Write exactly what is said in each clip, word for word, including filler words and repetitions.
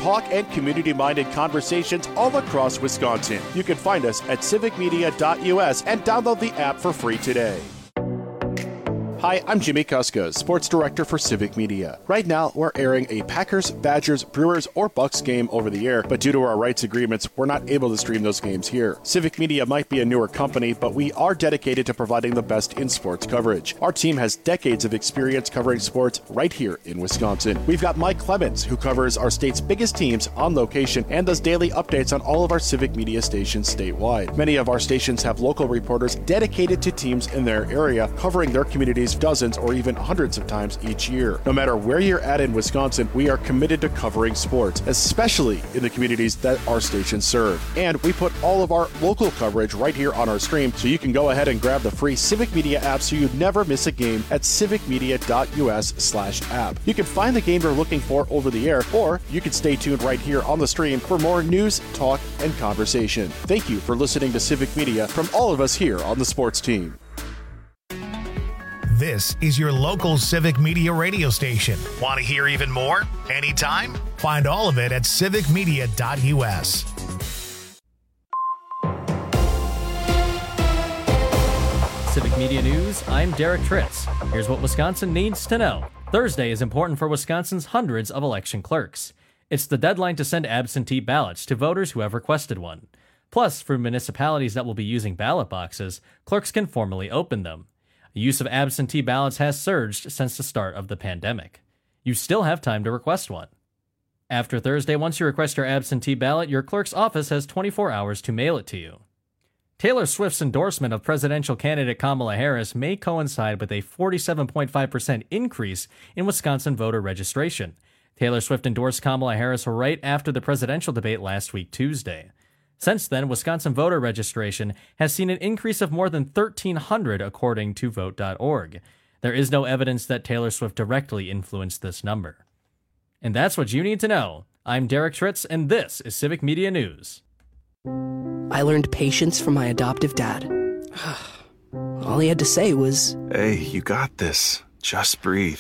talk and community-minded conversations all across Wisconsin. You can find us at civic media dot U S and download the app for free today. Hi, I'm Jimmy Kuska, Sports Director for Civic Media. Right now, we're airing a Packers, Badgers, Brewers, or Bucks game over the air, but due to our rights agreements, we're not able to stream those games here. Civic Media might be a newer company, but we are dedicated to providing the best in sports coverage. Our team has decades of experience covering sports right here in Wisconsin. We've got Mike Clemens, who covers our state's biggest teams on location and does daily updates on all of our Civic Media stations statewide. Many of our stations have local reporters dedicated to teams in their area, covering their communities dozens or even hundreds of times each year. No matter where you're at in Wisconsin, we are committed to covering sports, especially in the communities that our stations serve. And we put all of our local coverage right here on our stream, so you can go ahead and grab the free Civic Media app so you never miss a game at civic media dot U S slash app. You can find the game you're looking for over the air, or you can stay tuned right here on the stream for more news, talk, and conversation. Thank you for listening to Civic Media from all of us here on the sports team. This is your local Civic Media radio station. Want to hear even more? Anytime? Find all of it at civic media dot U S. Civic Media News, I'm Derek Tritz. Here's what Wisconsin needs to know. Thursday is important for Wisconsin's hundreds of election clerks. It's the deadline to send absentee ballots to voters who have requested one. Plus, for municipalities that will be using ballot boxes, clerks can formally open them. The use of absentee ballots has surged since the start of the pandemic. You still have time to request one. After Thursday, once you request your absentee ballot, your clerk's office has twenty-four hours to mail it to you. Taylor Swift's endorsement of presidential candidate Kamala Harris may coincide with a forty-seven point five percent increase in Wisconsin voter registration. Taylor Swift endorsed Kamala Harris right after the presidential debate last week Tuesday. Since then, Wisconsin voter registration has seen an increase of more than thirteen hundred according to vote dot org. There is no evidence that Taylor Swift directly influenced this number. And that's what you need to know. I'm Derek Tritz, and this is Civic Media News. I learned patience from my adoptive dad. All he had to say was, "Hey, you got this. Just breathe."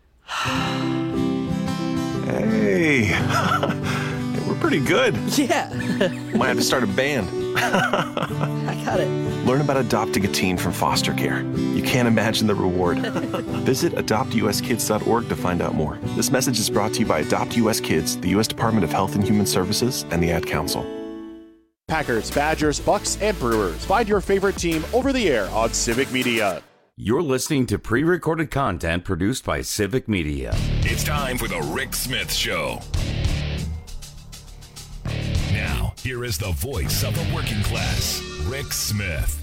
Hey, we're pretty good. Yeah. Might have to start a band. I got it. Learn about adopting a teen from foster care. You can't imagine the reward. Visit adopt U S kids dot org to find out more. This message is brought to you by Adopt U S Kids, the U S Department of Health and Human Services, and the Ad Council. Packers, Badgers, Bucks, and Brewers. Find your favorite team over the air on Civic Media. You're listening to pre-recorded content produced by Civic Media. It's time for the Rick Smith Show. Now, here is the voice of the working class, Rick Smith.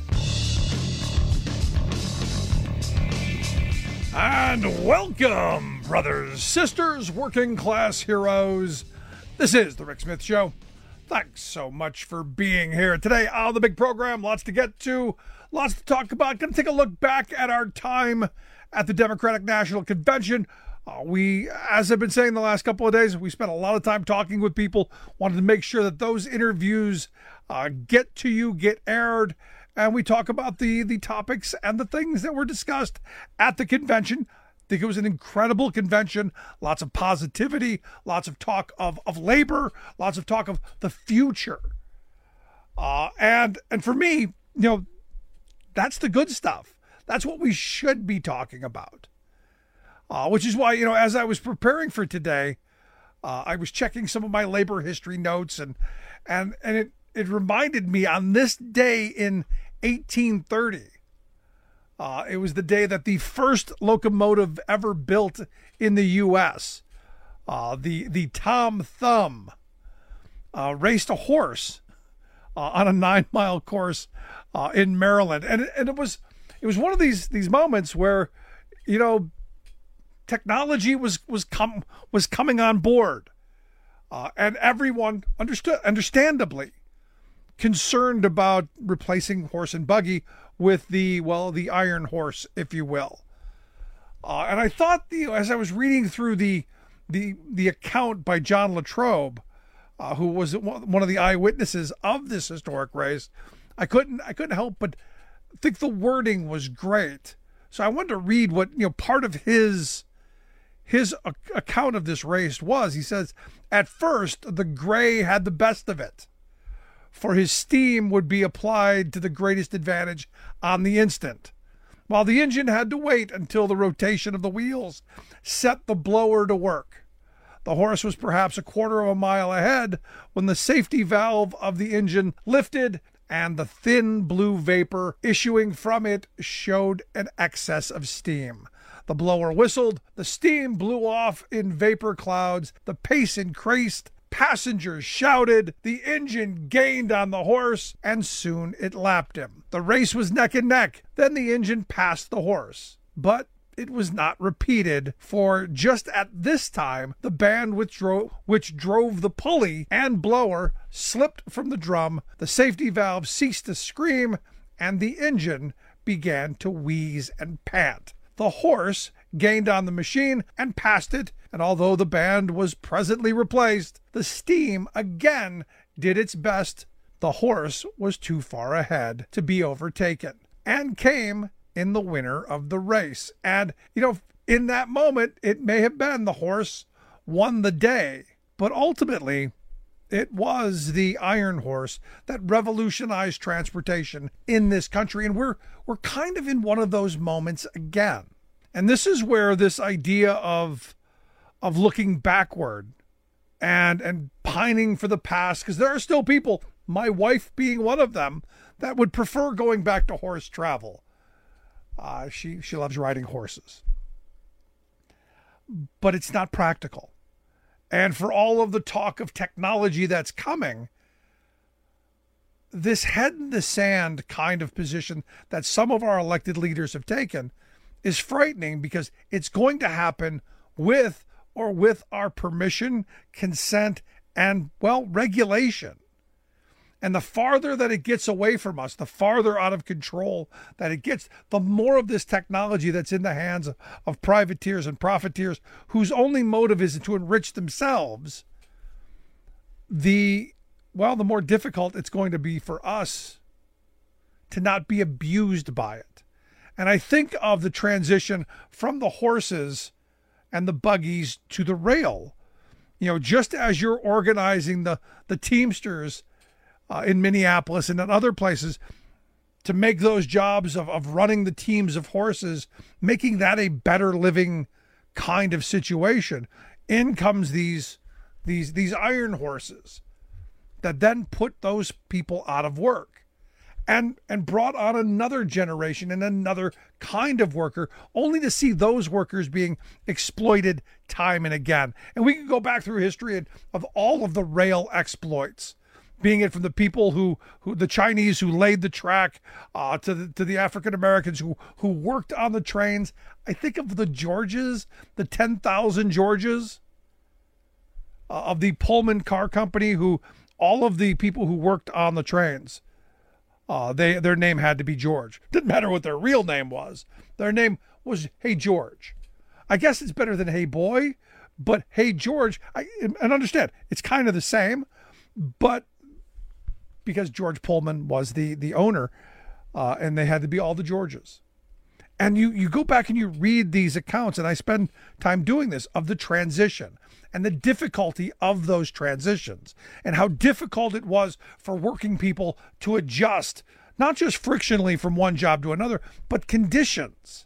And welcome, brothers, sisters, working class heroes. This is the Rick Smith Show. Thanks so much for being here today on the big program. Lots to get to, lots to talk about. Going to take a look back at our time at the Democratic National Convention. Uh, we, as I've been saying the last couple of days, we spent a lot of time talking with people, wanted to make sure that those interviews uh, get to you, get aired, and we talk about the, the topics and the things that were discussed at the convention. I think it was an incredible convention, lots of positivity, lots of talk of, of labor, lots of talk of the future. Uh, and and for me, you know, that's the good stuff. That's what we should be talking about. Uh, which is why, you know, as I was preparing for today, uh, I was checking some of my labor history notes, and and and it, it reminded me on this day in eighteen thirty, Uh, it was the day that the first locomotive ever built in the U S, uh, the the Tom Thumb, uh, raced a horse uh, on a nine-mile course uh, in Maryland, and and it was it was one of these these moments where, you know, technology was was com- was coming on board, uh, and everyone understood, understandably, concerned about replacing horse and buggy with the, well, the iron horse, if you will. Uh, and I thought, you know, as I was reading through the the the account by John Latrobe, uh, who was one of the eyewitnesses of this historic race, I couldn't I couldn't help but think the wording was great. So I wanted to read what, you know, part of his his a- account of this race was, he says, at first, the gray had the best of it, for his steam would be applied to the greatest advantage on the instant, while the engine had to wait until the rotation of the wheels set the blower to work. The horse was perhaps a quarter of a mile ahead when the safety valve of the engine lifted and the thin blue vapor issuing from it showed an excess of steam. The blower whistled, the steam blew off in vapor clouds, the pace increased, passengers shouted, the engine gained on the horse, and soon it lapped him. The race was neck and neck, then the engine passed the horse. But it was not repeated, for just at this time the band which drove, which drove the pulley and blower slipped from the drum, the safety valve ceased to scream, and the engine began to wheeze and pant. The horse gained on the machine and passed it, and although the band was presently replaced, the steam again did its best. The horse was too far ahead to be overtaken, and came in the winner of the race. And, you know, in that moment, it may have been the horse won the day, but ultimately it was the Iron Horse that revolutionized transportation in this country. And we're we're kind of in one of those moments again. And this is where this idea of of looking backward and and pining for the past, because there are still people, my wife being one of them, that would prefer going back to horse travel. Uh, she she loves riding horses, but it's not practical. And for all of the talk of technology that's coming, this head in the sand kind of position that some of our elected leaders have taken is frightening, because it's going to happen with or with our permission, consent, and, well, regulation. And the farther that it gets away from us, the farther out of control that it gets, the more of this technology that's in the hands of, of privateers and profiteers whose only motive is to enrich themselves, the, well, the more difficult it's going to be for us to not be abused by it. And I think of the transition from the horses and the buggies to the rail. You know, just as you're organizing the, the Teamsters Uh, in Minneapolis and in other places to make those jobs of, of running the teams of horses, making that a better living kind of situation. In comes these these these iron horses that then put those people out of work and and brought on another generation and another kind of worker, only to see those workers being exploited time and again. And we can go back through history and, of all of the rail exploits, being it from the people who, who the Chinese who laid the track, uh, to the, to the African Americans who, who worked on the trains. I think of the Georges, the ten thousand Georges uh, of the Pullman Car Company, who all of the people who worked on the trains, uh, they their name had to be George. Didn't matter what their real name was. Their name was Hey George. I guess it's better than Hey Boy, but Hey George, I, and understand, it's kind of the same, but because George Pullman was the, the owner, uh, and they had to be all the Georges. And you, you go back and you read these accounts, and I spend time doing this, of the transition and the difficulty of those transitions and how difficult it was for working people to adjust, not just frictionally from one job to another, but conditions.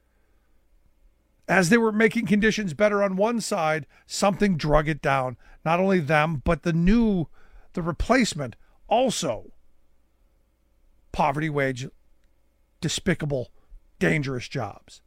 As they were making conditions better on one side, something drug it down. Not only them, but the new, the replacement, also poverty wage, despicable, dangerous jobs.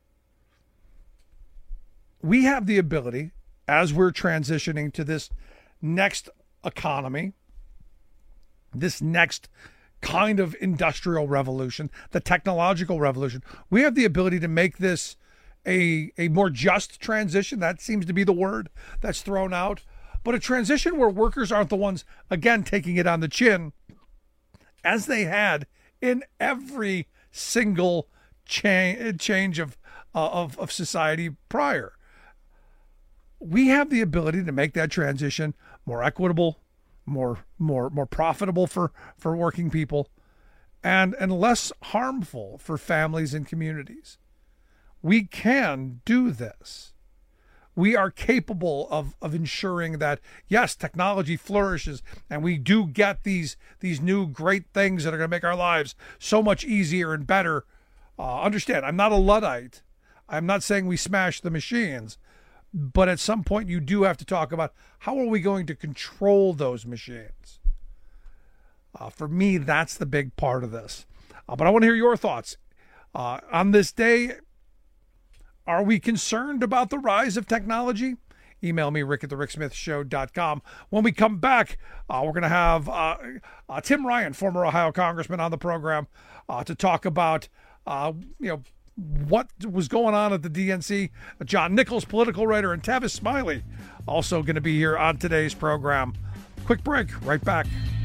We have the ability, as we're transitioning to this next economy, this next kind of industrial revolution, the technological revolution, we have the ability to make this a, a more just transition. That seems to be the word that's thrown out. But a transition where workers aren't the ones, again, taking it on the chin, as they had in every single cha- change of, uh, of, of society prior. We have the ability to make that transition more equitable, more more more profitable for, for working people, and, and less harmful for families and communities. We can do this. we are capable of, of ensuring that, yes, technology flourishes and we do get these, these new great things that are going to make our lives so much easier and better. Uh, understand, I'm not a Luddite. I'm not saying we smash the machines, but at some point you do have to talk about how are we going to control those machines. Uh, for me, that's the big part of this. Uh, but I want to hear your thoughts. Uh, on this day, are we concerned about the rise of technology? Email me, rick at the rick smith show dot com. When we come back, uh, we're going to have uh, uh, Tim Ryan, former Ohio congressman, on the program uh, to talk about uh, you know what was going on at the D N C. John Nichols, political writer, and Tavis Smiley also going to be here on today's program. Quick break, right back.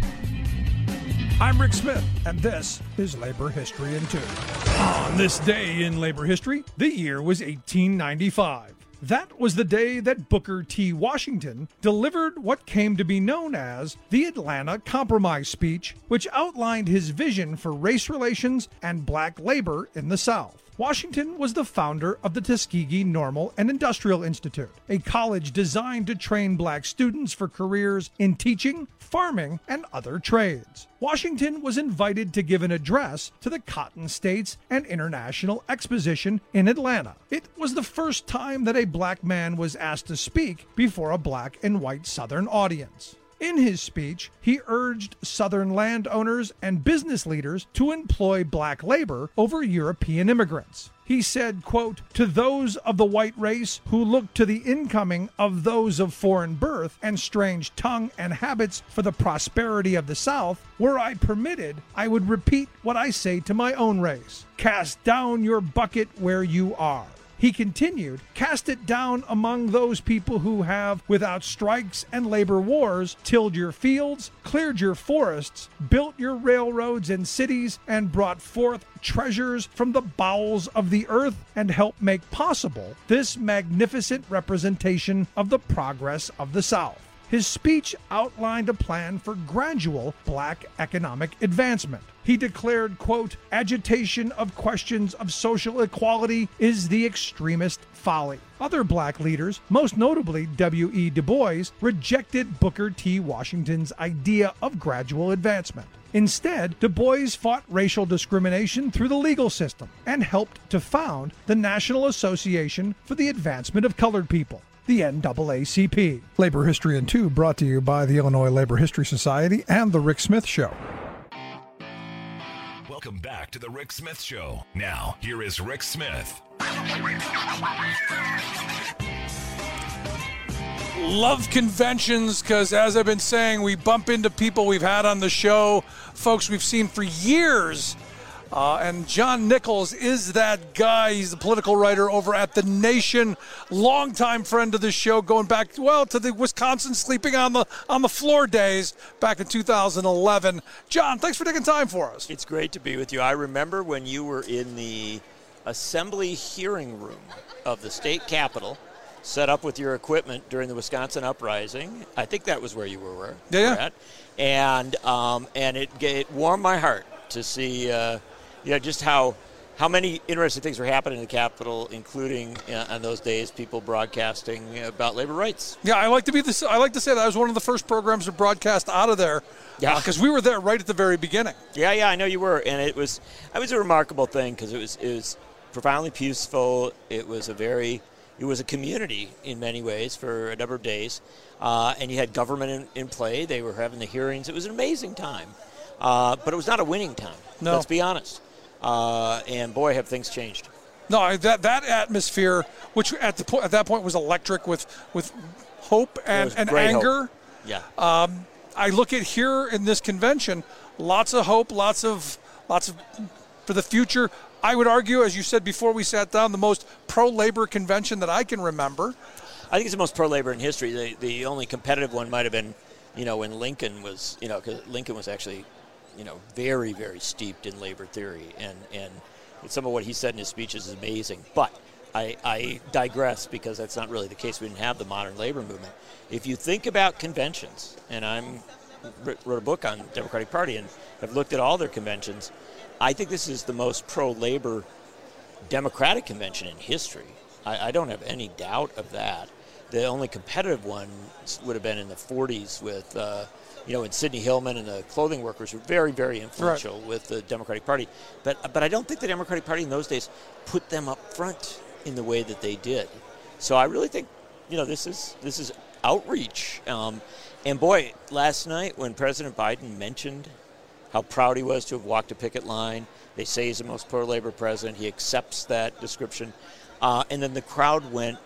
I'm Rick Smith, and this is Labor History in Two. On this day in labor history, the year was eighteen ninety-five. That was the day that Booker T. Washington delivered what came to be known as the Atlanta Compromise speech, which outlined his vision for race relations and black labor in the South. Washington was the founder of the Tuskegee Normal and Industrial Institute, a college designed to train black students for careers in teaching, farming, and other trades. Washington was invited to give an address to the Cotton States and International Exposition in Atlanta. It was the first time that a black man was asked to speak before a black and white Southern audience. In his speech, he urged Southern landowners and business leaders to employ black labor over European immigrants. He said, quote, "To those of the white race who look to the incoming of those of foreign birth and strange tongue and habits for the prosperity of the South, were I permitted, I would repeat what I say to my own race. Cast down your bucket where you are." He continued, "Cast it down among those people who have, without strikes and labor wars, tilled your fields, cleared your forests, built your railroads and cities, and brought forth treasures from the bowels of the earth, and helped make possible this magnificent representation of the progress of the South." His speech outlined a plan for gradual black economic advancement. He declared, quote, "Agitation of questions of social equality is the extremist folly." Other black leaders, most notably W E Du Bois, rejected Booker T. Washington's idea of gradual advancement. Instead, Du Bois fought racial discrimination through the legal system and helped to found the National Association for the Advancement of Colored People, the N double A C P. Labor History in Two, brought to you by the Illinois Labor History Society and The Rick Smith Show. Welcome back to the Rick Smith Show. Now, here is Rick Smith. Love conventions because, as I've been saying, we bump into people we've had on the show, folks we've seen for years. Uh, and John Nichols is that guy. He's the political writer over at The Nation, longtime friend of the show, going back, well, to the Wisconsin sleeping on the on the floor days back in two thousand eleven. John, thanks for taking time for us. It's great to be with you. I remember when you were in the assembly hearing room of the state capitol, set up with your equipment during the Wisconsin uprising. I think that was where you were, were yeah. at. And, um, and it, it warmed my heart to see uh, you know, just how how many interesting things were happening in the Capitol, including uh, on those days people broadcasting about labor rights. Yeah, I like to be this. I like to say that I was one of the first programs to broadcast out of there. Yeah, because uh, we were there right at the very beginning. Yeah, yeah, I know you were, and it was it was a remarkable thing because it was it was profoundly peaceful. It was a very it was a community in many ways for a number of days, uh, and you had government in, in play. They were having the hearings. It was an amazing time, uh, but it was not a winning time. No. Let's be honest. Uh, and boy, have things changed. No, that that atmosphere, which at the po- at that point was electric with with hope and, and anger. Hope. Yeah. Um, I look at here in this convention, lots of hope, lots of lots of for the future. I would argue, as you said before we sat down, the most pro-labor convention that I can remember. I think it's the most pro-labor in history. The the only competitive one might have been, you know, when Lincoln was, you know, because Lincoln was actually, you know, very, very steeped in labor theory, and, and some of what he said in his speeches is amazing. But I, I digress because that's not really the case. We didn't have the modern labor movement. If you think about conventions, and I wrote a book on the Democratic Party and have looked at all their conventions, I think this is the most pro-labor Democratic convention in history. I, I don't have any doubt of that. The only competitive one would have been in the forties with, uh, you know, when Sidney Hillman and the clothing workers were very, very influential right. with the Democratic Party. But but I don't think the Democratic Party in those days put them up front in the way that they did. So I really think, you know, this is this is outreach. Um, and boy, last night when President Biden mentioned how proud he was to have walked a picket line, they say he's the most pro-labor president. He accepts that description. Uh, and then the crowd went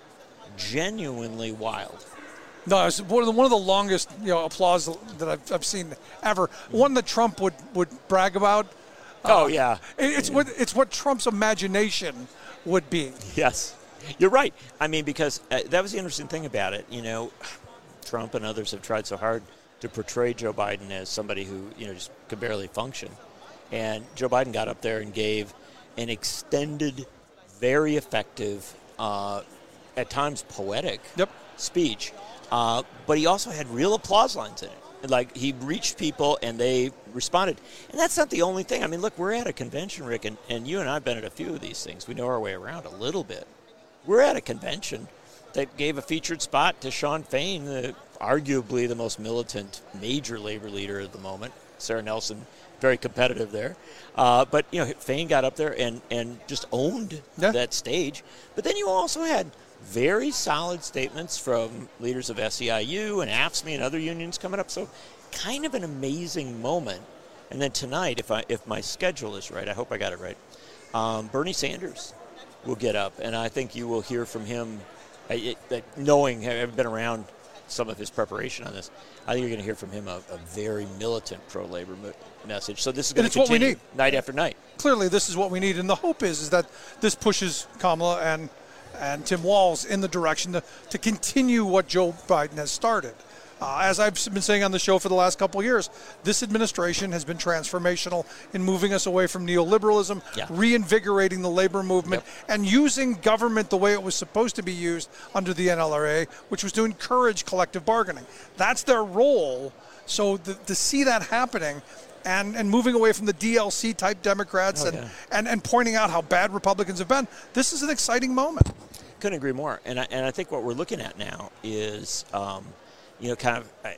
genuinely wild. No, it's one of the, one of the longest, you know, applause that I've, I've seen ever. One that Trump would, would brag about. Oh, uh, yeah. It, it's, what, it's what Trump's imagination would be. Yes. You're right. I mean, because uh, that was the interesting thing about it. You know, Trump and others have tried so hard to portray Joe Biden as somebody who, you know, just could barely function. And Joe Biden got up there and gave an extended, very effective, uh, at times poetic yep. speech. Uh, but he also had real applause lines in it. Like, he reached people and they responded. And that's not the only thing. I mean, look, we're at a convention, Rick, and, and you and I have been at a few of these things. We know our way around a little bit. We're at a convention that gave a featured spot to Sean Fain, the, arguably the most militant major labor leader at the moment. Sarah Nelson, very competitive there. Uh, but, you know, Fain got up there and, and just owned yeah. that stage. But then you also had very solid statements from leaders of S E I U and A F S C M E and other unions coming up. So kind of an amazing moment. And then tonight, if I if my schedule is right, I hope I got it right, um, Bernie Sanders will get up. And I think you will hear from him, uh, it, that knowing, having been around some of his preparation on this, I think you're going to hear from him a, a very militant pro-labor mo- message. So this is going to continue what we need. Night after night. Clearly, this is what we need. And the hope is, is that this pushes Kamala and and Tim Walz in the direction to, to continue what Joe Biden has started. Uh, as I've been saying on the show for the last couple of years, this administration has been transformational in moving us away from neoliberalism, yeah. reinvigorating the labor movement, yep. and using government the way it was supposed to be used under the N L R A, which was to encourage collective bargaining. That's their role. So the, to see that happening and, and moving away from the D L C-type Democrats oh, and, yeah. and, and pointing out how bad Republicans have been, this is an exciting moment. Couldn't agree more. And I, and I think what we're looking at now is, um, you know, kind of, I,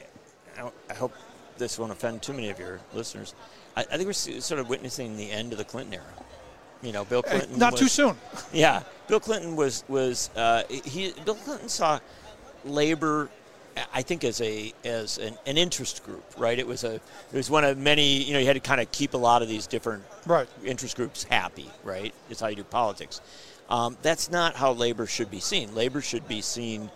I hope this won't offend too many of your listeners. I, I think we're sort of witnessing the end of the Clinton era. You know, Bill Clinton. Not was, too soon. Yeah. Bill Clinton was, was uh, he, Bill Clinton saw labor, I think, as a as an, an interest group, right? It was a it was one of many, you know, you had to kind of keep a lot of these different right. interest groups happy, right? It's how you do politics. Um, that's not how labor should be seen. Labor should be seen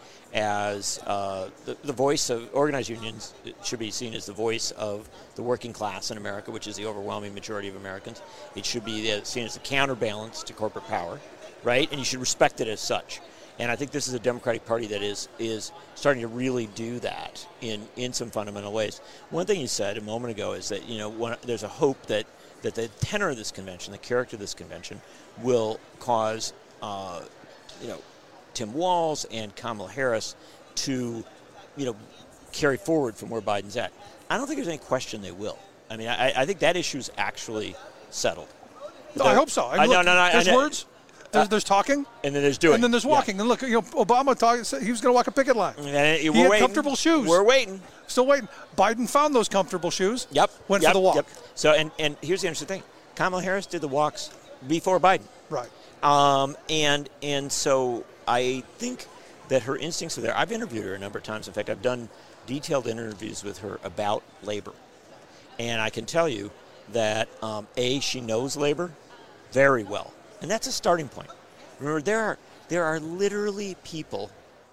as uh, the, the voice of organized unions. It should be seen as the voice of the working class in America, which is the overwhelming majority of Americans. It should be seen as the counterbalance to corporate power, right? And you should respect it as such. And I think this is a Democratic Party that is is starting to really do that in, in some fundamental ways. One thing you said a moment ago is that, you know, one, there's a hope that, that the tenor of this convention, the character of this convention, will cause, uh, you know, Tim Walz and Kamala Harris to, you know, carry forward from where Biden's at. I don't think there's any question they will. I mean, I, I think that issue's actually settled. No, I hope so. I mean, I, look, no, no, no, there's I, I, words. There's, there's talking, and then there's doing, and then there's walking. Yeah. And look, you know, Obama talked. He was going to walk a picket line. And he we're had waiting. comfortable shoes. We're waiting. Still waiting. Biden found those comfortable shoes. Yep. Went yep. for the walk. Yep. So, and and here's the interesting thing: Kamala Harris did the walks before Biden. Right. Um. And and so I think that her instincts are there. I've interviewed her a number of times. In fact, I've done detailed interviews with her about labor, and I can tell you that um, a she knows labor very well, and that's a starting point. Remember, there are there are literally people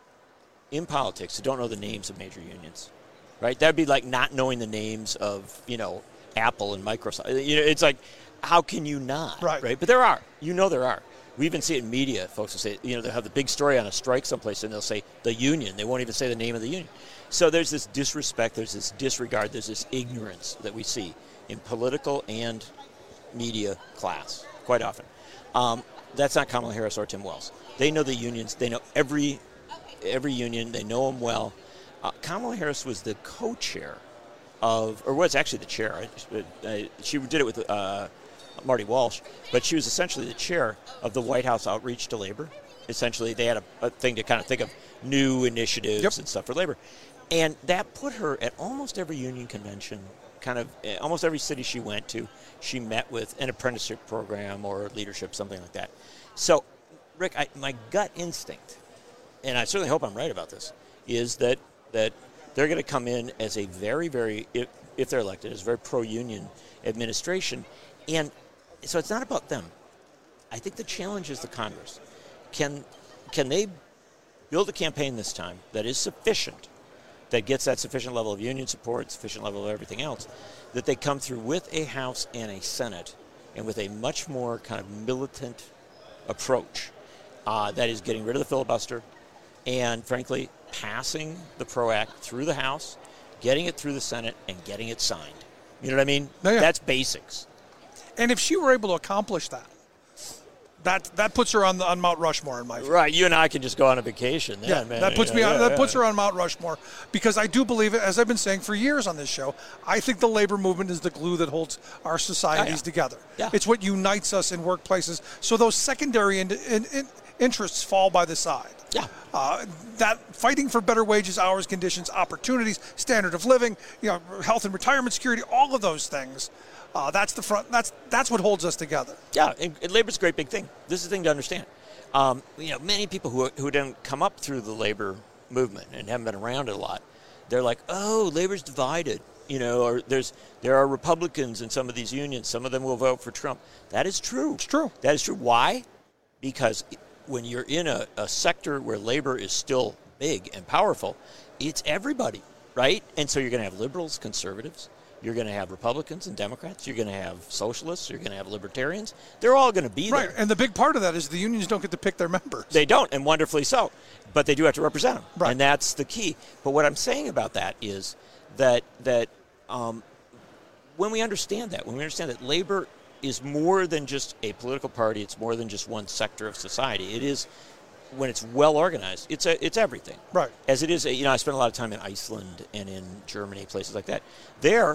in politics who don't know the names of major unions, right? That'd be like not knowing the names of, you know, Apple and Microsoft. You know, it's like, how can you not? Right. Right. But there are. You know, there are. We even see it in media. Folks will say, you know, they'll have the big story on a strike someplace, and they'll say the union. They won't even say the name of the union. So there's this disrespect. There's this disregard. There's this ignorance that we see in political and media class quite often. Um, That's not Kamala Harris or Tim Walz. They know the unions. They know every every union. They know them well. Uh, Kamala Harris was the co-chair of, or was actually the chair. I, she did it with uh, Marty Walsh, but she was essentially the chair of the White House Outreach to Labor. essentially. They had a, a thing to kind of think of new initiatives Yep. and stuff for labor. And that put her at almost every union convention, kind of uh, almost every city she went to, she met with an apprenticeship program or leadership, something like that. So, Rick, I, my gut instinct, and I certainly hope I'm right about this, is that that they're going to come in as a very, very, if, if they're elected, as a very pro-union administration. And so it's not about them. I think the challenge is the Congress. Can can they build a campaign this time that is sufficient, that gets that sufficient level of union support, sufficient level of everything else, that they come through with a House and a Senate and with a much more kind of militant approach uh, that is getting rid of the filibuster and, frankly, passing the PRO Act through the House, getting it through the Senate, and getting it signed. You know what I mean? Yeah, yeah. That's basics. And if she were able to accomplish that, that that puts her on the, on Mount Rushmore in my view. Right, you and I can just go on a vacation. Then, Yeah, man. that puts Yeah, me on, yeah, that yeah. puts her on Mount Rushmore because I do believe it, as I've been saying for years on this show. I think the labor movement is the glue that holds our societies Oh, yeah. together. Yeah. It's what unites us in workplaces. So those secondary in, in, in interests fall by the side. Yeah. Uh, that fighting for better wages, hours, conditions, opportunities, standard of living, you know, health and retirement security, all of those things. Uh, that's the front. That's that's what holds us together. Yeah, and, and labor's a great big thing. This is the thing to understand. Um, you know, many people who who didn't come up through the labor movement and haven't been around it a lot, they're like, oh, labor's divided. You know, or there's there are Republicans in some of these unions. Some of them will vote for Trump. That is true. It's true. That is true. Why? Because when you're in a, a sector where labor is still big and powerful, it's everybody, right? And so you're going to have liberals, conservatives. You're going to have Republicans and Democrats. You're going to have socialists. You're going to have libertarians. They're all going to be Right, there. and the big part of that is the unions don't get to pick their members. They don't, and wonderfully so. But they do have to represent them, Right. and that's the key. But what I'm saying about that is that that um, when we understand that, when we understand that labor is more than just a political party, it's more than just one sector of society. It is, when it's well organized, it's a, it's everything. Right. As it is, a, you know, I spent a lot of time in Iceland and in Germany, places like that. There,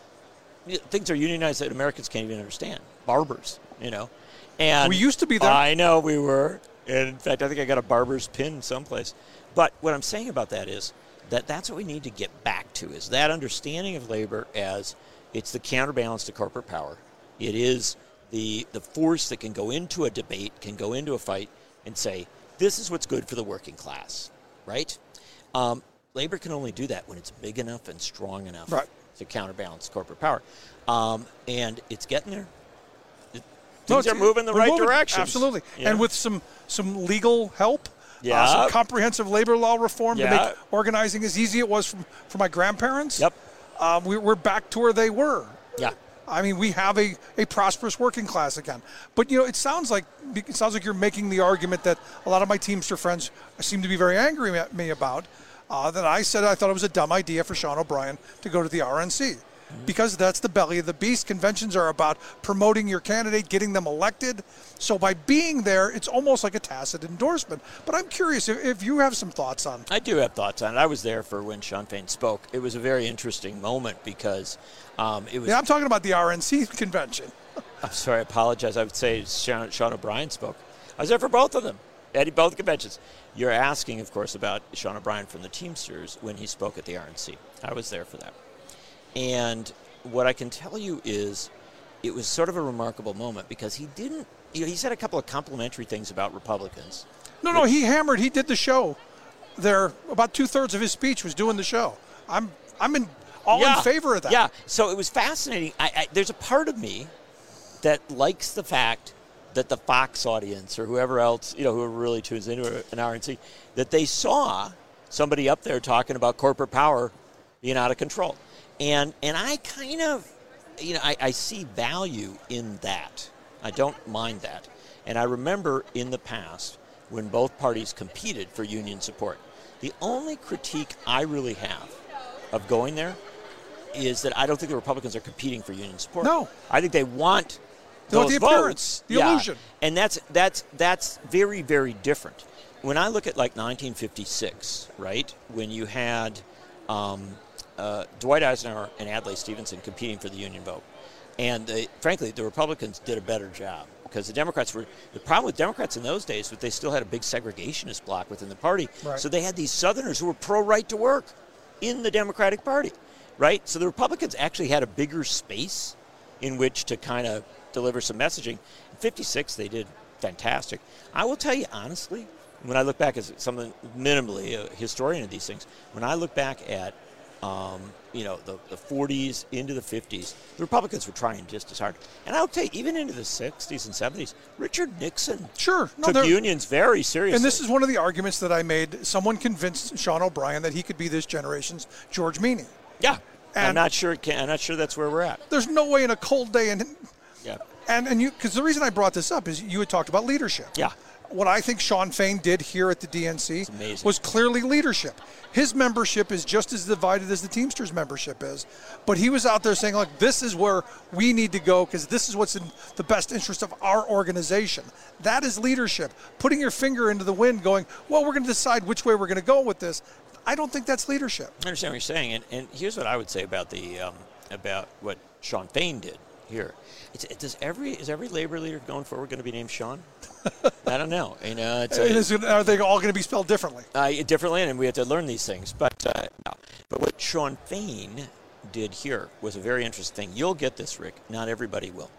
things are unionized that Americans can't even understand. Barbers, you know. And We used to be there. I know we were. And in fact, I think I got a barber's pin someplace. But what I'm saying about that is that that's what we need to get back to, is that understanding of labor as it's the counterbalance to corporate power. It is the the force that can go into a debate, can go into a fight and say, this is what's good for the working class, right? Um, labor can only do that when it's big enough and strong enough Right. to counterbalance corporate power. Um, and it's getting there. It, No, things it's- are moving the we're right moving, direction. Absolutely. You know? And with some some legal help, Yeah. uh, some comprehensive labor law reform to Yeah. make organizing as easy as it was from, for my grandparents. Yep. Uh, we, we're back to where they were. Yeah. I mean, we have a, a prosperous working class again. But, you know, it sounds like it sounds like you're making the argument that a lot of my Teamster friends seem to be very angry at me about, uh, that I said I thought it was a dumb idea for Sean O'Brien to go to the R N C. Because that's the belly of the beast. Conventions are about promoting your candidate, getting them elected. So by being there, it's almost like a tacit endorsement. But I'm curious if, if you have some thoughts on I do have thoughts on it. I was there for when Sean Fain spoke. It was a very interesting moment because um, it was. Yeah, I'm talking about the R N C convention. I'm sorry, I apologize. I would say Sean, Sean O'Brien spoke. I was there for both of them, at both conventions. You're asking, of course, about Sean O'Brien from the Teamsters when he spoke at the R N C. I was there for that. And what I can tell you is it was sort of a remarkable moment because he didn't, you know, he said a couple of complimentary things about Republicans. No, no, he hammered. He did the show there. About two-thirds of his speech was doing the show. I'm I'm in all Yeah. in favor of that. Yeah, so it was fascinating. I, I, there's a part of me that likes the fact that the Fox audience or whoever else, you know, who really tunes into an R N C, that they saw somebody up there talking about corporate power being out of control. And and I kind of, you know, I, I see value in that. I don't mind that. And I remember in the past when both parties competed for union support, the only critique I really have of going there is that I don't think the Republicans are competing for union support. No. I think they want They want those the appearance, votes. the Yeah. illusion. And that's that's that's very, very different. When I look at like nineteen fifty-six, right, when you had um, uh, Dwight Eisenhower and Adlai Stevenson competing for the union vote, and they, frankly, the Republicans did a better job because the Democrats were the problem with Democrats in those days was they still had a big segregationist bloc within the party. Right. So they had these Southerners who were pro-right to work in the Democratic Party, right? So the Republicans actually had a bigger space in which to kind of deliver some messaging. In fifty-six, they did fantastic. I will tell you honestly, when I look back as something minimally a historian of these things, when I look back at um, you know the, the forties into the fifties, the Republicans were trying just as hard. And I'll tell you, even into the sixties and seventies, Richard Nixon sure no, took unions very seriously. And this is one of the arguments that I made. Someone convinced Sean O'Brien that he could be this generation's George Meany. Yeah, and I'm not sure. It can, I'm not sure that's where we're at. There's no way in a cold day, and yeah, and and you because the reason I brought this up is you had talked about leadership. Yeah. What I think Sean Fain did here at the D N C was clearly leadership. His membership is just as divided as the Teamsters membership is. But he was out there saying, look, this is where we need to go because this is what's in the best interest of our organization. That is leadership. Putting your finger into the wind going, well, we're going to decide which way we're going to go with this. I don't think that's leadership. I understand what you're saying. And, and here's what I would say about the um, about what Sean Fain did here. It's, it, does every is every labor leader going forward going to be named Sean? I don't know. You know, it's, is it, are they all going to be spelled differently? Uh, differently, and we have to learn these things. But uh, no. But what Sean Fain did here was a very interesting thing. You'll get this, Rick. Not everybody will.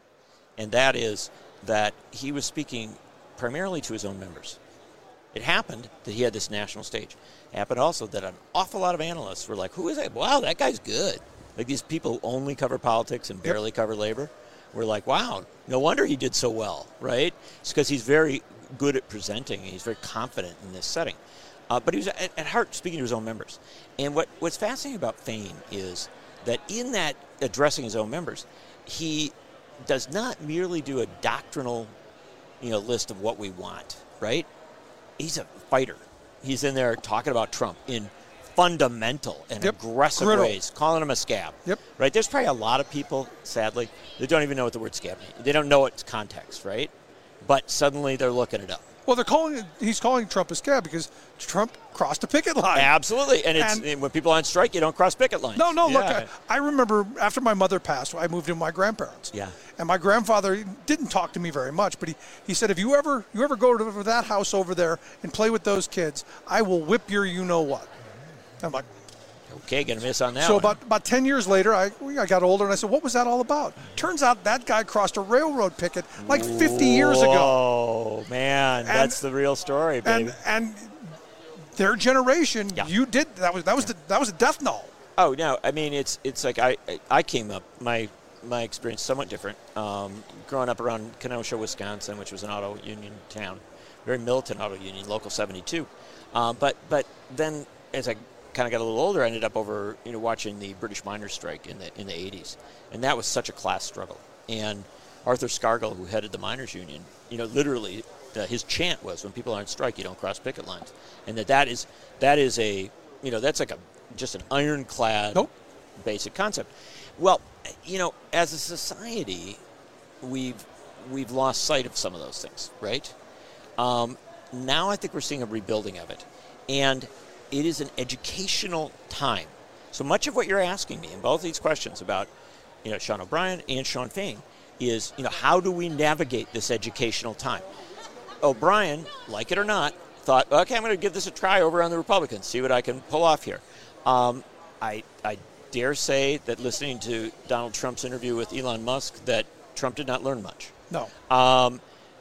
And that is that he was speaking primarily to his own members. It happened that he had this national stage. It happened also that an awful lot of analysts were like, who is that? Wow, that guy's good. Like these people who only cover politics and barely yep. cover labor. We're like, wow, no wonder he did so well, right? It's because he's very good at presenting. He's very confident in this setting. Uh, but he was at, at heart speaking to his own members. And what, what's fascinating about Fain is that in that addressing his own members, he does not merely do a doctrinal, you know, list of what we want, right? He's a fighter. He's in there talking about Trump in fundamental and yep. aggressive Griddle. ways, calling him a scab. Yep. Right? There's probably a lot of people, sadly, that don't even know what the word scab means. They don't know its context, right? But suddenly they're looking it up. Well, they're calling it, he's calling Trump a scab because Trump crossed a picket line. Absolutely. And, it's, and and when people are on strike, you don't cross picket lines. No, no, yeah. look, I, I remember after my mother passed, I moved in with my grandparents. Yeah. And my grandfather didn't talk to me very much, but he, he said, if you ever you ever go to that house over there and play with those kids, I will whip your you-know-what. I'm like, okay, gonna miss on that So one. about about ten years later, I I got older, and I said, what was that all about? Turns out that guy crossed a railroad picket like fifty years ago. Oh, man, and, that's the real story, baby. And, and their generation, yeah. you did, that was that was, the, that was a death knell. Oh, no, I mean, it's it's like I I came up, my my experience somewhat different. Um, growing up around Kenosha, Wisconsin, which was an auto union town, very militant auto union, Local seventy-two. Uh, but but then as I kind of got a little older, I ended up over, you know, watching the British miners' strike in the in the eighties, and that was such a class struggle. And Arthur Scargill, who headed the miners' union, you know, literally, uh, his chant was, "When people are on strike, you don't cross picket lines," and that that is that is a, you know, that's like a just an ironclad nope. basic concept. Well, you know, as a society, we've we've lost sight of some of those things, right? Um, now I think we're seeing a rebuilding of it, and it is an educational time. So much of what you're asking me in both these questions about, you know, Sean O'Brien and Sean Fain is, you know, how do we navigate this educational time? O'Brien, like it or not, thought, okay, I'm going to give this a try over on the Republicans, see what I can pull off here. Um, I, I dare say that listening to Donald Trump's interview with Elon Musk, that Trump did not learn much. No. Um,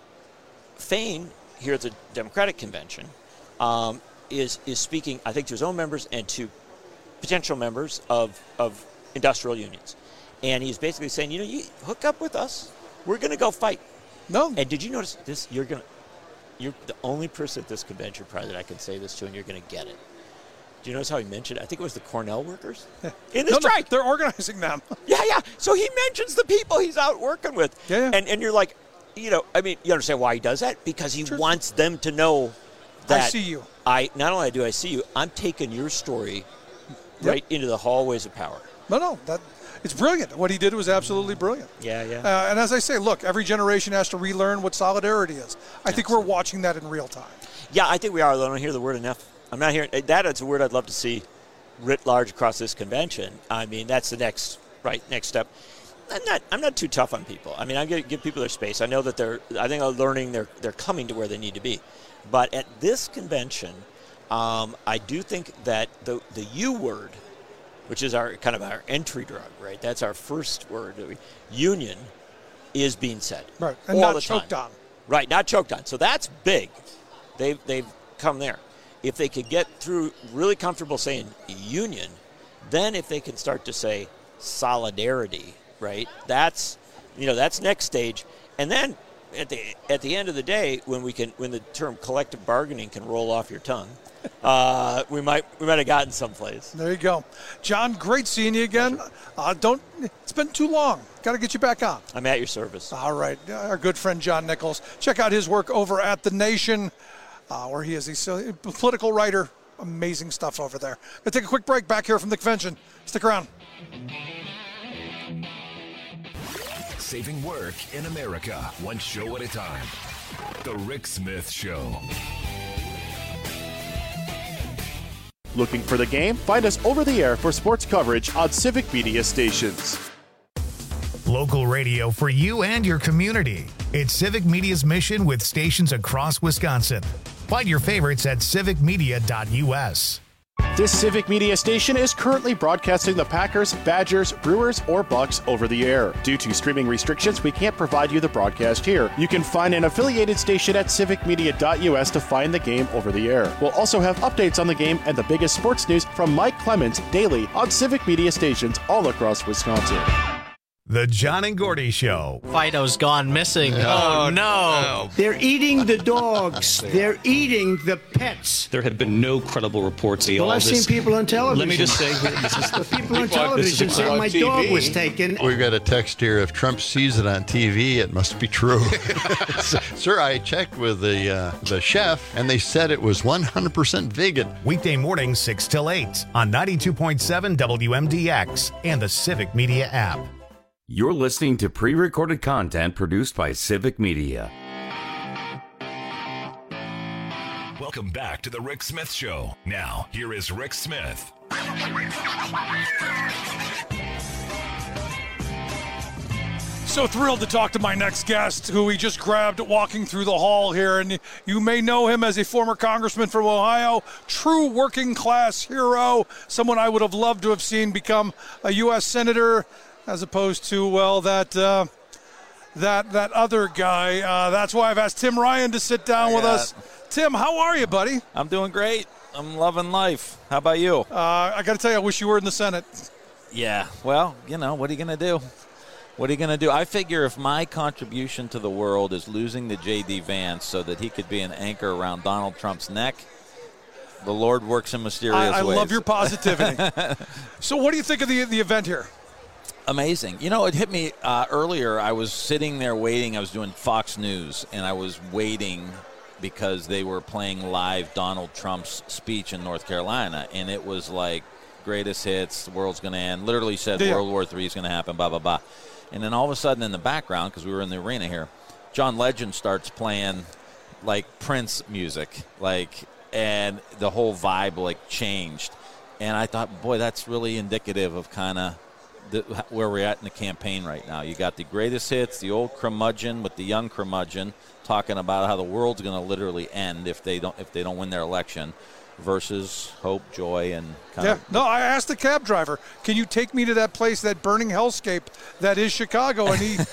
Fain, here at the Democratic Convention, um, is is speaking, I think, to his own members and to potential members of, of industrial unions. And he's basically saying, you know, you hook up with us, we're going to go fight. No. And did you notice this? You're going to, you're the only person at this convention probably that I can say this to, and you're going to get it. Do you notice how he mentioned, I think it was the Cornell workers in the no, strike? No, they're organizing them. yeah, yeah. So he mentions the people he's out working with. Yeah, yeah. And, and you're like, you know, I mean, you understand why he does that? Because he sure. wants them to know that I see you. I not only do I see you, I'm taking your story yep. right into the hallways of power. No, no, that it's brilliant. What he did was absolutely brilliant. Yeah, yeah. Uh, and as I say, look, every generation has to relearn what solidarity is. I think Absolutely. we're watching that in real time. Yeah, I think we are. I don't hear the word enough. I'm not hearing that. It's a word I'd love to see writ large across this convention. I mean, that's the next right next step. I'm not. I'm not too tough on people. I mean, I give, give people their space. I know that they're. I think they're learning. They're they're coming to where they need to be. But at this convention, um, I do think that the the U word, which is our kind of our entry drug, right? That's our first word. Union is being said. Right, and all not the choked time. on. Right, not choked on. So that's big. They've they've come there. If they could get through really comfortable saying union, then if they can start to say solidarity, right? That's you know that's next stage. And then at the at the end of the day, when we can when the term collective bargaining can roll off your tongue, uh, we might we might have gotten someplace. There you go, John. Great seeing you again. Uh, don't it's been too long. Got to get you back on. I'm at your service. All right, our good friend John Nichols. Check out his work over at The Nation, uh, where he is He's a political writer. Amazing stuff over there. Gonna take a quick break. Back here from the convention. Stick around. Saving work in America, one show at a time. The Rick Smith Show. Looking for the game? Find us over the air for sports coverage on Civic Media stations. Local radio for you and your community. It's Civic Media's mission with stations across Wisconsin. Find your favorites at civic media dot u s. This Civic Media station is currently broadcasting the Packers, Badgers, Brewers, or Bucks over the air. Due to streaming restrictions, we can't provide you the broadcast here. You can find an affiliated station at civic media dot u s to find the game over the air. We'll also have updates on the game and the biggest sports news from Mike Clemens daily on Civic Media stations all across Wisconsin. The John and Gordy Show. Fido's gone missing. Oh, oh no. no. They're eating the dogs. They're eating the pets. There have been no credible reports. Well, I've seen people on television. Let me just say, this is the people on television saying my dog was taken. We've got a text here. If Trump sees it on T V, it must be true. Sir, I checked with the uh, the chef, and they said it was one hundred percent vegan. Weekday mornings, six till eight on ninety-two point seven W M D X and the Civic Media app. You're listening to pre-recorded content produced by Civic Media. Welcome back to the Rick Smith Show. Now, here is Rick Smith. So thrilled to talk to my next guest, who we just grabbed walking through the hall here. And you may know him as a former congressman from Ohio, true working class hero, someone I would have loved to have seen become a U S senator, as opposed to, well, that uh, that that other guy. Uh, that's why I've asked Tim Ryan to sit down with us. Tim, how are you, buddy? I'm doing great. I'm loving life. How about you? Uh, I got to tell you, I wish you were in the Senate. Yeah, well, you know, what are you going to do? What are you going to do? I figure if my contribution to the world is losing to J D. Vance so that he could be an anchor around Donald Trump's neck, the Lord works in mysterious I, I ways. I love your positivity. So what do you think of the the event here? Amazing. You know, it hit me uh, earlier. I was sitting there waiting. I was doing Fox News, and I was waiting because they were playing live Donald Trump's speech in North Carolina, and it was like, greatest hits, the world's going to end. Literally said yeah. World War Three is going to happen, blah, blah, blah. And then all of a sudden in the background, because we were in the arena here, John Legend starts playing, like, Prince music, like, and the whole vibe, like, changed. And I thought, boy, that's really indicative of kind of The, where we're at in the campaign right now. You got the greatest hits, the old curmudgeon with the young curmudgeon talking about how the world's going to literally end if they don't if they don't win their election, versus hope, joy, and kind yeah. of. No, I asked the cab driver, "Can you take me to that place, that burning hellscape that is Chicago?" And he,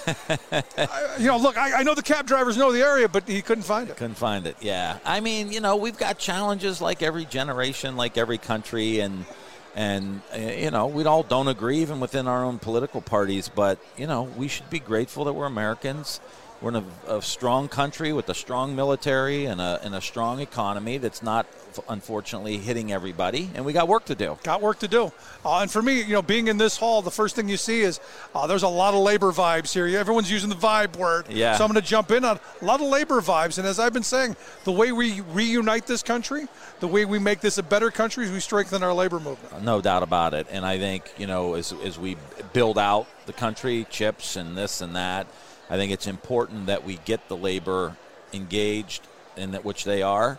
I, you know, look, I, I know the cab drivers know the area, but he couldn't find it. Couldn't find it. Yeah, I mean, you know, we've got challenges like every generation, like every country, and. And, uh, you know, we all don't agree even within our own political parties, but, you know, we should be grateful that we're Americans. We're in a, a strong country with a strong military and a, and a strong economy that's not, unfortunately, hitting everybody. And we got work to do. Got work to do. Uh, and for me, you know, being in this hall, the first thing you see is uh, there's a lot of labor vibes here. Everyone's using the vibe word. Yeah. So I'm going to jump in on a lot of labor vibes. And as I've been saying, the way we reunite this country, the way we make this a better country is we strengthen our labor movement. No doubt about it. And I think, you know, as, as we build out the country, chips and this and that, I think it's important that we get the labor engaged, in that which they are,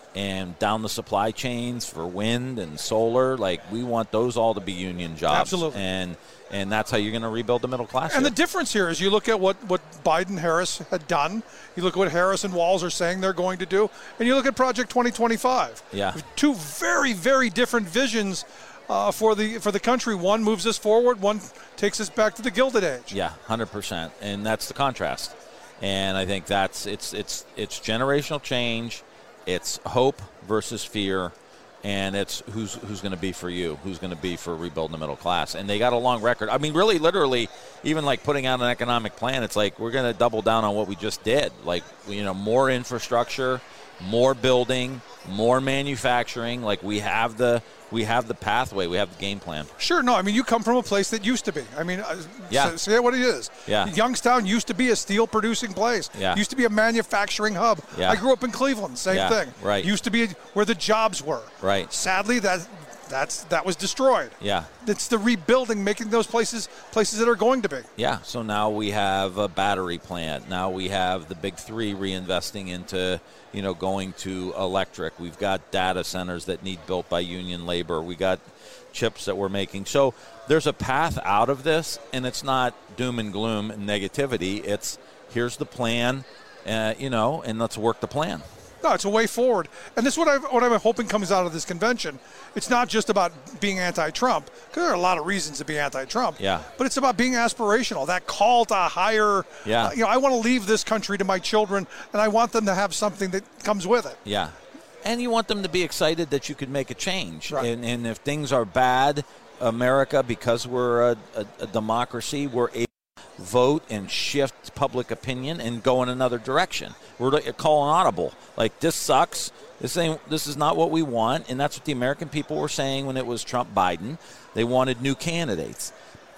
and down the supply chains for wind and solar. Like, we want those all to be union jobs. Absolutely. And and that's how you're going to rebuild the middle class. And here. the difference here is you look at what, what Biden Harris had done, you look at what Harris and Walz are saying they're going to do, and you look at Project twenty twenty-five. Yeah. Two very, very different visions uh, for the for the country. One moves us forward, one takes us back to the Gilded Age. Yeah, one hundred percent. And that's the contrast. And I think that's it's it's it's generational change. It's hope versus fear, and it's who's who's going to be for you, who's going to be for rebuilding the middle class. And they got a long record. I mean, really, literally, even like putting out an economic plan, it's like we're going to double down on what we just did. Like, you know, more infrastructure, more building, more manufacturing. Like, we have the we have the pathway, we have the game plan. Sure, no, I mean, you come from a place that used to be. I mean, uh, yeah. say, say what it is. Yeah. Youngstown used to be a steel-producing place. Yeah. Used to be a manufacturing hub. Yeah. I grew up in Cleveland, same Yeah, thing. right. Used to be where the jobs were. Right. Sadly, that that's that was destroyed. Yeah. It's the rebuilding, making those places places that are going to be. Yeah, so now we have a battery plant. Now we have the big three reinvesting into, you know, going to electric. We've got data centers that need built by union labor. We got chips that we're making. So there's a path out of this, and it's not doom and gloom and negativity. It's here's the plan, uh, you know, and let's work the plan. No, it's a way forward. And this is what, I've, what I'm hoping comes out of this convention. It's not just about being anti-Trump, because there are a lot of reasons to be anti-Trump. Yeah. But it's about being aspirational, that call to higher, Yeah. uh, you know, I want to leave this country to my children, and I want them to have something that comes with it. Yeah. And you want them to be excited that you could make a change. Right. And, and if things are bad, America, because we're a, a, a democracy, we're able to vote and shift public opinion and go in another direction. We're like calling audible. Like, this sucks. This ain't, this is not what we want. And that's what the American people were saying when it was Trump Biden. They wanted new candidates.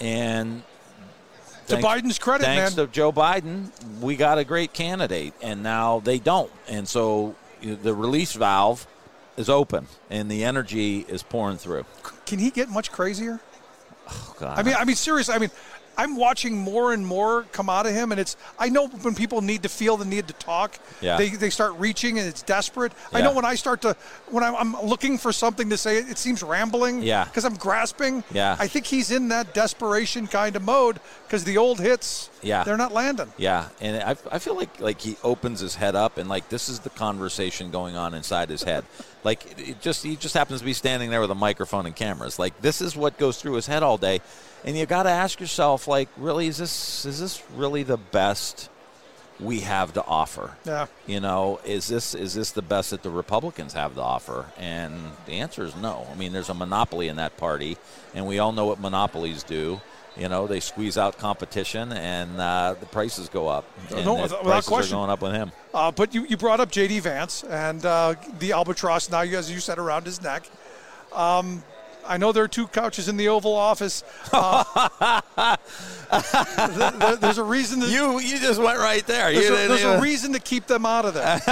And To thanks, Biden's credit, thanks man. to Joe Biden, we got a great candidate. And now they don't. And so you know, the release valve is open, and the energy is pouring through. Can he get much crazier? Oh, God. I mean, I mean, seriously. I mean, I'm watching more and more come out of him, and it's. I know when people need to feel the need to talk, Yeah. they they start reaching, and it's desperate. I Yeah. know when I start to, when I'm, I'm looking for something to say, it, it seems rambling. Yeah. Because I'm grasping. Yeah. I think he's in that desperation kind of mode because the old hits. Yeah. They're not landing. Yeah, and I, I feel like like he opens his head up, and like this is the conversation going on inside his head. Like it, it just he just happens to be standing there with a microphone and cameras. Like this is what goes through his head all day, and you got to ask yourself, like, really, is this is this really the best we have to offer? Yeah. You know, is this is this the best that the Republicans have to offer? And the answer is no. I mean, there's a monopoly in that party, and we all know what monopolies do. You know, they squeeze out competition, and uh, the prices go up. And No, the without prices question. are going up with him. Uh, but you, you brought up J D Vance and uh, the albatross now, as you said, around his neck. Um, I know there are two couches in the Oval Office. Uh, th- th- there's a reason. To, You you just went right there. There's, You a, didn't there's a even- reason to keep them out of there.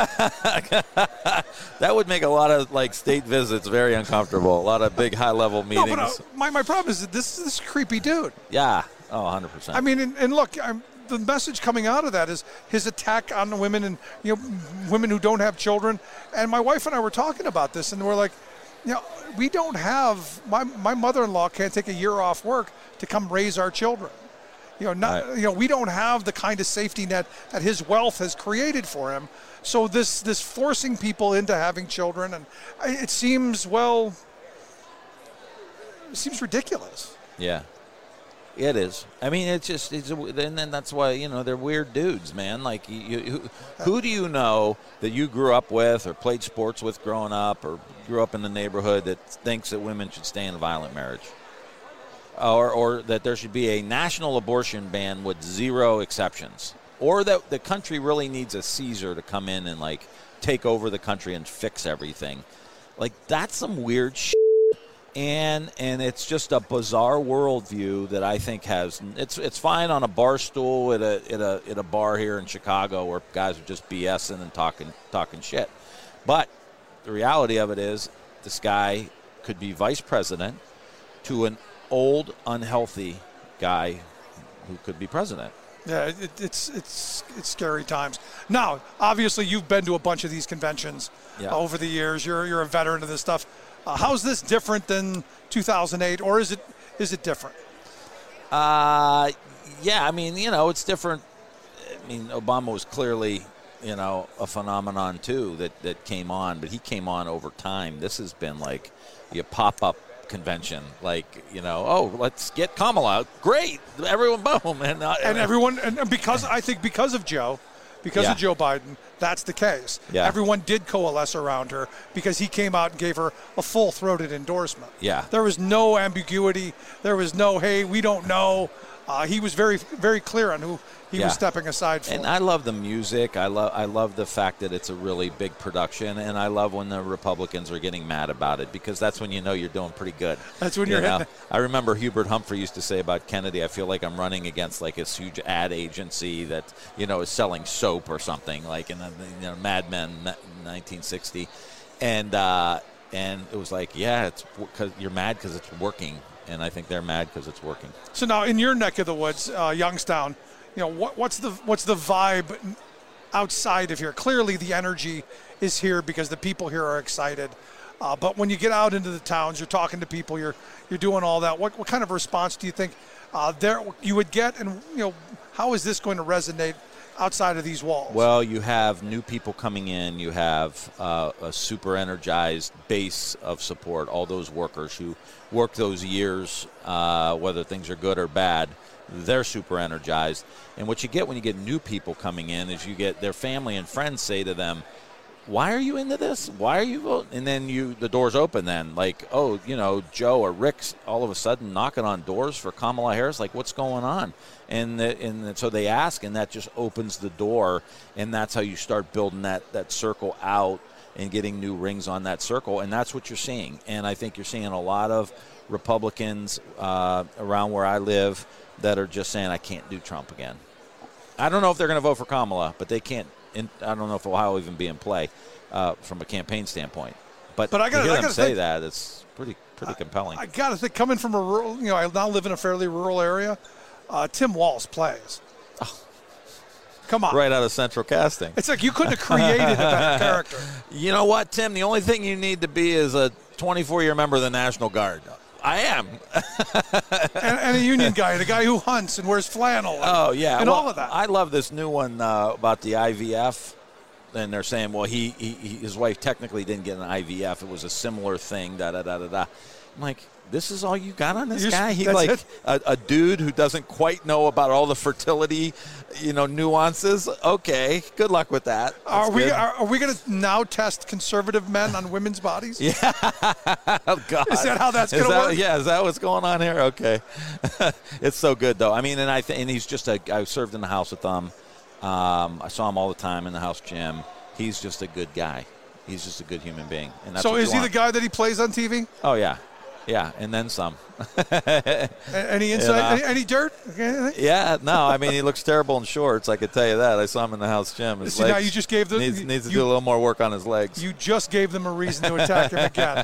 That would make a lot of like state visits very uncomfortable. A lot of big high level no, meetings. but uh, my, my problem is that this this creepy dude. Yeah. Oh, one hundred percent. I mean, and, and look, I'm, the message coming out of that is his attack on the women and you know women who don't have children. And my wife and I were talking about this, and we're like, you know, we don't have my my mother-in-law can't take a year off work to come raise our children. You know, not Right. you know, we don't have the kind of safety net that his wealth has created for him. So this this forcing people into having children, and I- it seems well, it seems ridiculous. Yeah. It is. I mean, it's just, it's, and then that's why, you know, they're weird dudes, man. Like, you, you, who, who do you know that you grew up with or played sports with growing up or grew up in the neighborhood that thinks that women should stay in a violent marriage? Or, or that there should be a national abortion ban with zero exceptions? Or that the country really needs a Caesar to come in and, like, take over the country and fix everything? Like, that's some weird shit. And and it's just a bizarre worldview that I think has it's it's fine on a bar stool at a at a at a bar here in Chicago where guys are just BSing and talking talking shit. But the reality of it is this guy could be vice president to an old, unhealthy guy who could be president. Yeah, it, it's it's it's scary times. Now, obviously, you've been to a bunch of these conventions Yeah. over the years. You're you're a veteran of this stuff. Uh, how's this different than two thousand eight, or is it is it different? Uh, yeah, I mean, you know, it's different. I mean, Obama was clearly, you know, a phenomenon too that, that came on, but he came on over time. This has been like a pop-up convention, like, you know, oh, let's get Kamala. Great, everyone, boom, and uh, And everyone, and and because I think because of Joe, because Yeah. of Joe Biden, that's the case. Yeah. Everyone did coalesce around her because he came out and gave her a full-throated endorsement. Yeah. There was no ambiguity. There was no, hey, we don't know. Uh, he was very, very clear on who he Yeah. was stepping aside for. And I love the music. I love I love the fact that it's a really big production, and I love when the Republicans are getting mad about it, because that's when you know you're doing pretty good. That's when You you're know? hitting I remember Hubert Humphrey used to say about Kennedy, I feel like I'm running against like this huge ad agency that, you know, is selling soap or something, like in the, you know, Mad Men nineteen sixty. And uh, and it was like, yeah, it's because you're mad because it's working. And I think they're mad because it's working. So now, in your neck of the woods, uh, Youngstown, you know, what, what's the what's the vibe outside of here? Clearly, the energy is here because the people here are excited. Uh, but when you get out into the towns, you're talking to people, you're you're doing all that. What what kind of response do you think uh, there you would get, and you know, how is this going to resonate outside of these walls? Well, you have new people coming in. You have uh, a super energized base of support, all those workers who work those years, uh, whether things are good or bad, they're super energized. And what you get when you get new people coming in is you get their family and friends say to them, why are you into this? Why are you voting? And then you, the doors open then, like, oh, you know, Joe or Rick's all of a sudden knocking on doors for Kamala Harris. Like, what's going on? And the, and so they ask, and that just opens the door, and that's how you start building that, that circle out and getting new rings on that circle, and that's what you're seeing. And I think you're seeing a lot of Republicans uh, around where I live that are just saying, I can't do Trump again. I don't know if they're going to vote for Kamala, but they can't. In, I don't know if Ohio will even be in play uh, from a campaign standpoint. But, But I gotta- to hear I them gotta say think- that, it's pretty pretty compelling. I got to think, coming from a rural, you know, I now live in a fairly rural area. Uh, Tim Walz plays. Come on. Right out of Central Casting. It's like you couldn't have created a better character. You know what, Tim? The only thing you need to be is a twenty-four-year member of the National Guard. I am. and, and a union guy, and a guy who hunts and wears flannel. And, Oh, yeah. And well, all of that. I love this new one uh, about the I V F. And they're saying, well, he, he, he his wife technically didn't get an I V F. It was a similar thing, da-da-da-da-da. I'm like, this is all you got on this You just- guy? He that's like it? a, a dude who doesn't quite know about all the fertility, you know, nuances. Okay, good luck with that. Are That's we good. are, are we going to now test conservative men on women's bodies? Yeah. Oh, God. Is that how that's Is going to that- work? Yeah, is that what's going on here? Okay. It's so good, though. I mean, and I th- and he's just a. I served in the house with him. Um, I saw him all the time in the house gym. He's just a good guy. He's just a good human being. And that's So what is you he want. the guy that he plays on T V? Oh, yeah. Yeah, and then some. A- Any insight? You know? Any, any dirt? Anything? Yeah, no, I mean, he looks terrible in shorts. I could tell you that. I saw him in the house gym. His See, now legs you just gave the- needs, you- needs to you- do a little more work on his legs. You just gave them a reason to attack him again.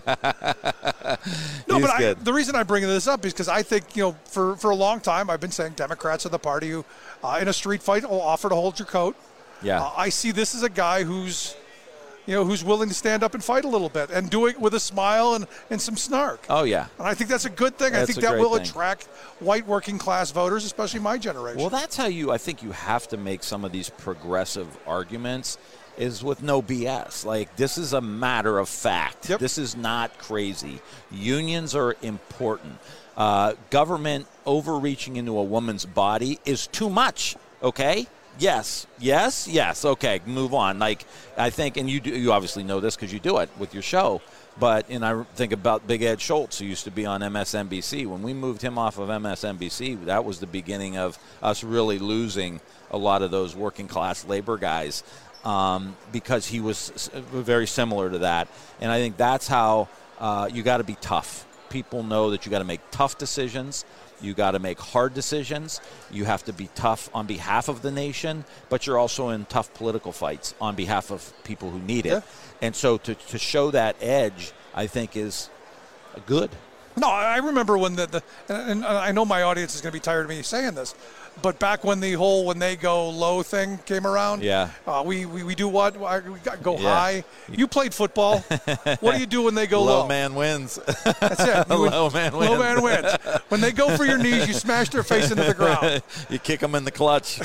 No, He's but I, good. the reason I bring this up is because I think, you know, for, for a long time I've been saying Democrats are the party who, uh, in a street fight, will offer to hold your coat. Yeah. Uh, I see this as a guy who's, you know, who's willing to stand up and fight a little bit and do it with a smile and, and some snark. Oh, yeah. And I think that's a good thing. I That's think a that great will thing. attract white working class voters, especially my generation. Well, that's how you, I think you have to make some of these progressive arguments is with no B S. Like, this is a matter of fact. Yep. This is not crazy. Unions are important. Uh, government overreaching into a woman's body is too much, okay? Yes, yes, yes. Okay, move on. Like, I think, and you do, you obviously know this because you do it with your show, but, and I think about Big Ed Schultz, who used to be on M S N B C. When we moved him off of M S N B C, that was the beginning of us really losing a lot of those working class labor guys um, because he was s- very similar to that. And I think that's how uh, you got to be tough. People know that you got to make tough decisions. You got to make hard decisions. You have to be tough on behalf of the nation, but you're also in tough political fights on behalf of people who need it. Yeah. And so to, to show that edge, I think, is good. No, I remember when the, the and, and I know my audience is going to be tired of me saying this, but back when the whole when they go low thing came around, yeah, uh, we, we we do what? We got go yeah. high. You played football. What do you do when they go low? Low man wins. That's it. You low man wins. Low man wins. When they go for your knees, you smash their face into the ground. You kick them in the clutch.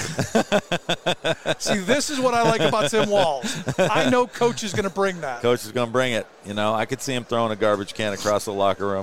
See, this is what I like about Tim Walz. I know Coach is going to bring that. Coach is going to bring it. You know, I could see him throwing a garbage can across the locker room.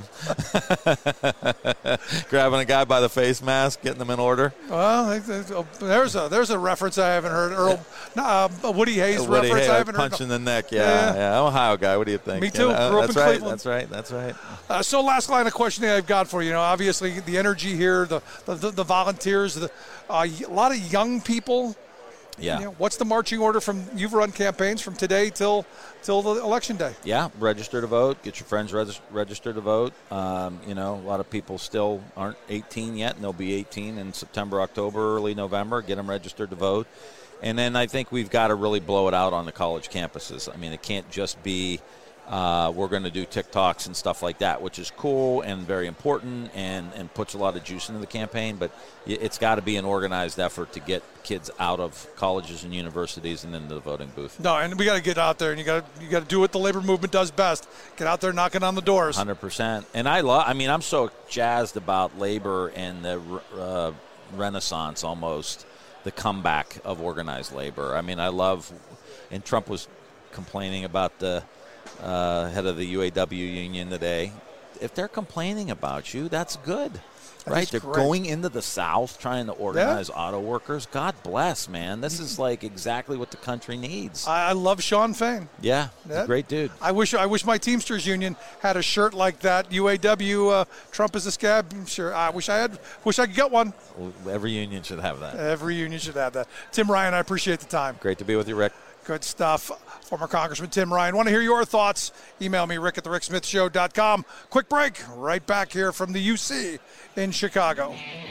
Grabbing a guy by the face mask, getting them in order. Well, there's a there's a reference I haven't heard. Earl, uh, Woody Hayes Woody reference Hayes, I haven't heard. Punch in the neck, yeah, yeah, yeah. I'm an Ohio guy. What do you think? Me too. You know, Grew up that's in right. Cleveland. That's right. That's right. Uh, so, last line of questioning I've got for you. You know, obviously the energy here, the the, the, the volunteers, the, uh, a lot of young people. Yeah. You know, what's the marching order from? You've run campaigns from today till till the election day. Yeah, register to vote. Get your friends regis- register to vote. Um, you know, a lot of people still aren't eighteen yet, and they'll be eighteen in September, October, early November. Get them registered to vote. And then I think we've got to really blow it out on the college campuses. I mean, it can't just be uh, we're going to do TikToks and stuff like that, which is cool and very important and, and puts a lot of juice into the campaign. But it's got to be an organized effort to get kids out of colleges and universities and into the voting booth. No, and we got to get out there, and you got you got to do what the labor movement does best: get out there, knocking on the doors. one hundred percent. And I love. I mean, I'm so jazzed about labor and the uh, renaissance, almost the comeback of organized labor. I mean, I love. And Trump was complaining about the uh, head of the U A W union today. If they're complaining about you, that's good. Right, they're great. Going into the South trying to organize yeah. auto workers. God bless, man. This is like exactly what the country needs. I, I love Sean Fain. Yeah, he's a great dude. I wish I wish my Teamsters union had a shirt like that. U A W, uh, Trump is a scab. Sure, I wish I had. Wish I could get one. Well, every union should have that. Every union should have that. Tim Ryan, I appreciate the time. Great to be with you, Rick. Good stuff. Former Congressman Tim Ryan. Want to hear your thoughts? Email me, rick at the rick smith show dot com. Quick break. Right back here from the U C in Chicago.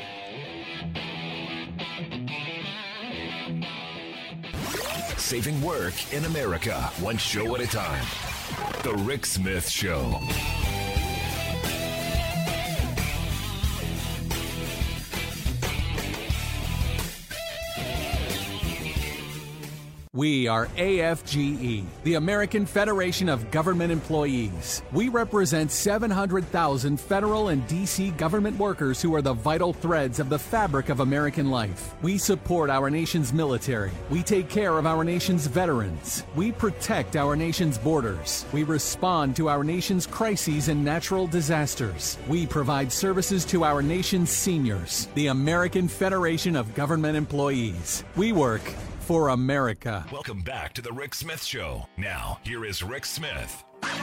Saving work in America, one show at a time. The Rick Smith Show. We are A F G E, the American Federation of Government Employees. We represent seven hundred thousand federal and D C government workers who are the vital threads of the fabric of American life. We support our nation's military. We take care of our nation's veterans. We protect our nation's borders. We respond to our nation's crises and natural disasters. We provide services to our nation's seniors. The American Federation of Government Employees. We work for America. Welcome back to the Rick Smith Show. Now, here is Rick Smith.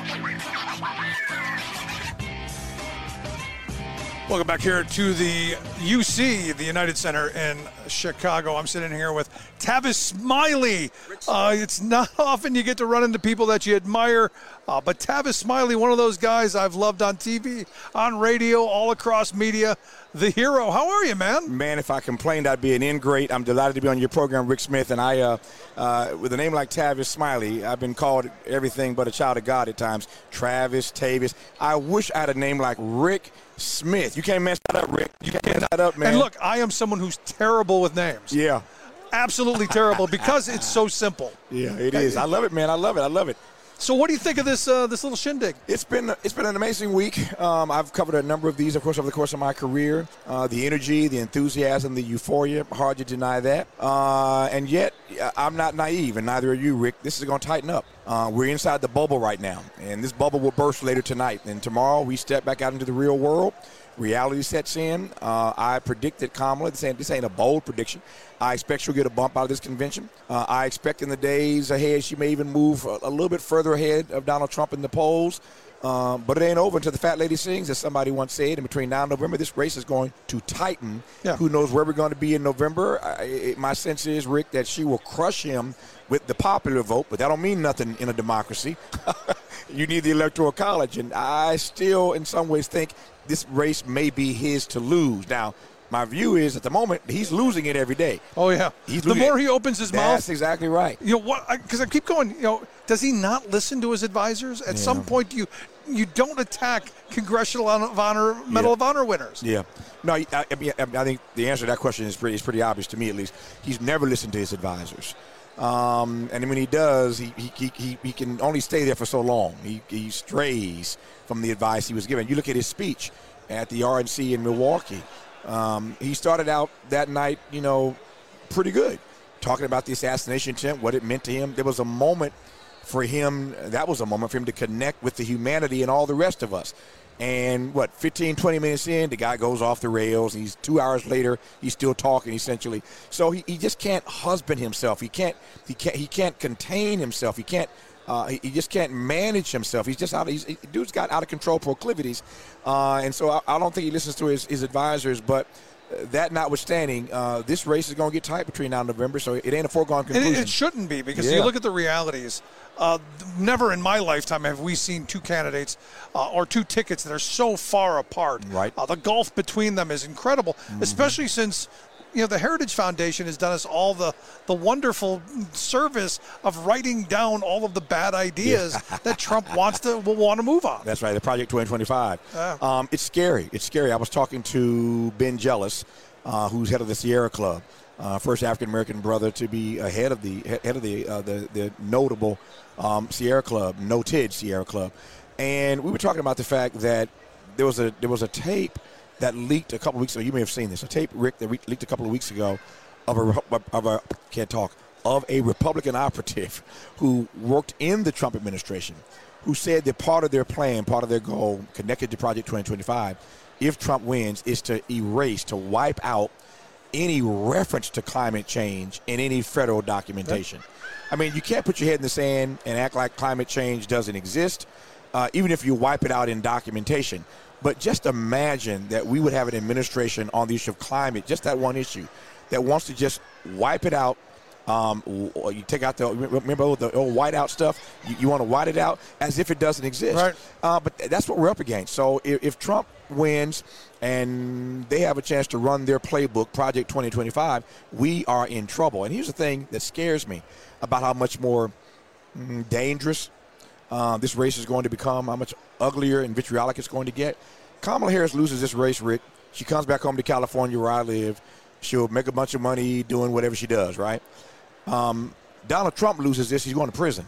Welcome back here to the U C, the United Center in Chicago. I'm sitting here with Tavis Smiley. Uh, it's not often you get to run into people that you admire, uh, but Tavis Smiley, one of those guys I've loved on T V, on radio, all across media. The hero. How are you, man? Man, if I complained, I'd be an ingrate. I'm delighted to be on your program, Rick Smith. And I, uh, uh, with a name like Tavis Smiley, I've been called everything but a child of God at times. Travis, Tavis. I wish I had a name like Rick Smith. You can't mess that up, Rick. You can't mess that up, man. And look, I am someone who's terrible with names. Yeah. Absolutely terrible because it's so simple. Yeah, it is. I love it, man. I love it. I love it. So what do you think of this uh, this little shindig? It's been it's been an amazing week. Um, I've covered a number of these, of course, over the course of my career. Uh, the energy, the enthusiasm, the euphoria, hard to deny that. Uh, and yet, I'm not naive, and neither are you, Rick. This is going to tighten up. Uh, we're inside the bubble right now, and this bubble will burst later tonight. And tomorrow, we step back out into the real world. Reality sets in. Uh, I predict that Kamala, this ain't, this ain't a bold prediction, I expect she'll get a bump out of this convention. Uh, I expect in the days ahead she may even move a, a little bit further ahead of Donald Trump in the polls. Um, but it ain't over until the fat lady sings, as somebody once said. And between now and November, this race is going to tighten. Yeah. Who knows where we're going to be in November? I, it, my sense is, Rick, that she will crush him with the popular vote, but that don't mean nothing in a democracy. You need the Electoral College, and I still, in some ways, think this race may be his to lose. Now, my view is, at the moment, he's losing it every day. Oh, yeah. He's the more he opens his That's mouth. That's exactly right. You know what? Because I, I keep going. You know, does he not listen to his advisors? At Yeah. some point, do you you don't attack Congressional of Honor Medal Yeah. of Honor winners. Yeah. No, I, I, mean, I think the answer to that question is pretty, is pretty obvious to me, at least. He's never listened to his advisors. Um, and when he does, he, he, he, he can only stay there for so long. He, he strays from the advice he was given. You look at his speech at the R N C in Milwaukee. Um, he started out that night, you know, pretty good, talking about the assassination attempt, what it meant to him. There was a moment for him, that was a moment for him to connect with the humanity and all the rest of us. And what, fifteen, twenty minutes in, the guy goes off the rails. He's two hours later, he's still talking essentially. So he, he just can't husband himself. He can't he can't he can't contain himself. He can't uh, he, he just can't manage himself. He's just out. He's he, dude's got out of control proclivities, uh, and so I, I don't think he listens to his, his advisors. But that notwithstanding, uh, this race is going to get tight between now and November. So it ain't a foregone conclusion. And it, it shouldn't be, because Yeah. you look at the realities. Uh, never in my lifetime have we seen two candidates uh, or two tickets that are so far apart. Right. Uh, the gulf between them is incredible, Mm-hmm. especially since you know the Heritage Foundation has done us all the the wonderful service of writing down all of the bad ideas that Trump wants to will want to move on. That's right, the Project twenty twenty-five. Yeah. Um, it's scary. It's scary. I was talking to Ben Jealous, uh, who's head of the Sierra Club, uh, first African American brother to be uh, head of the head of the uh, the, the notable um, Sierra Club, noted Sierra Club, and we were talking about the fact that there was a there was a tape that leaked a couple of weeks ago. You may have seen this. A tape, Rick, that re- leaked a couple of weeks ago of a of a can't talk of a Republican operative who worked in the Trump administration, who said that part of their plan, part of their goal, connected to Project twenty twenty-five, if Trump wins, is to erase, to wipe out any reference to climate change in any federal documentation. I mean, you can't put your head in the sand and act like climate change doesn't exist, uh, even if you wipe it out in documentation. But just imagine that we would have an administration on the issue of climate, just that one issue, that wants to just wipe it out. Um, you take out the, remember the old whiteout stuff? You, you want to white it out as if it doesn't exist. Right. Uh, but that's what we're up against. So if, if Trump wins and they have a chance to run their playbook, Project twenty twenty-five, we are in trouble. And here's the thing that scares me about how much more mm, dangerous uh, this race is going to become, how much uglier and vitriolic it's going to get. Kamala Harris loses this race, Rick. She comes back home to California where I live. She'll make a bunch of money doing whatever she does, right? Um, Donald Trump loses this, he's going to prison.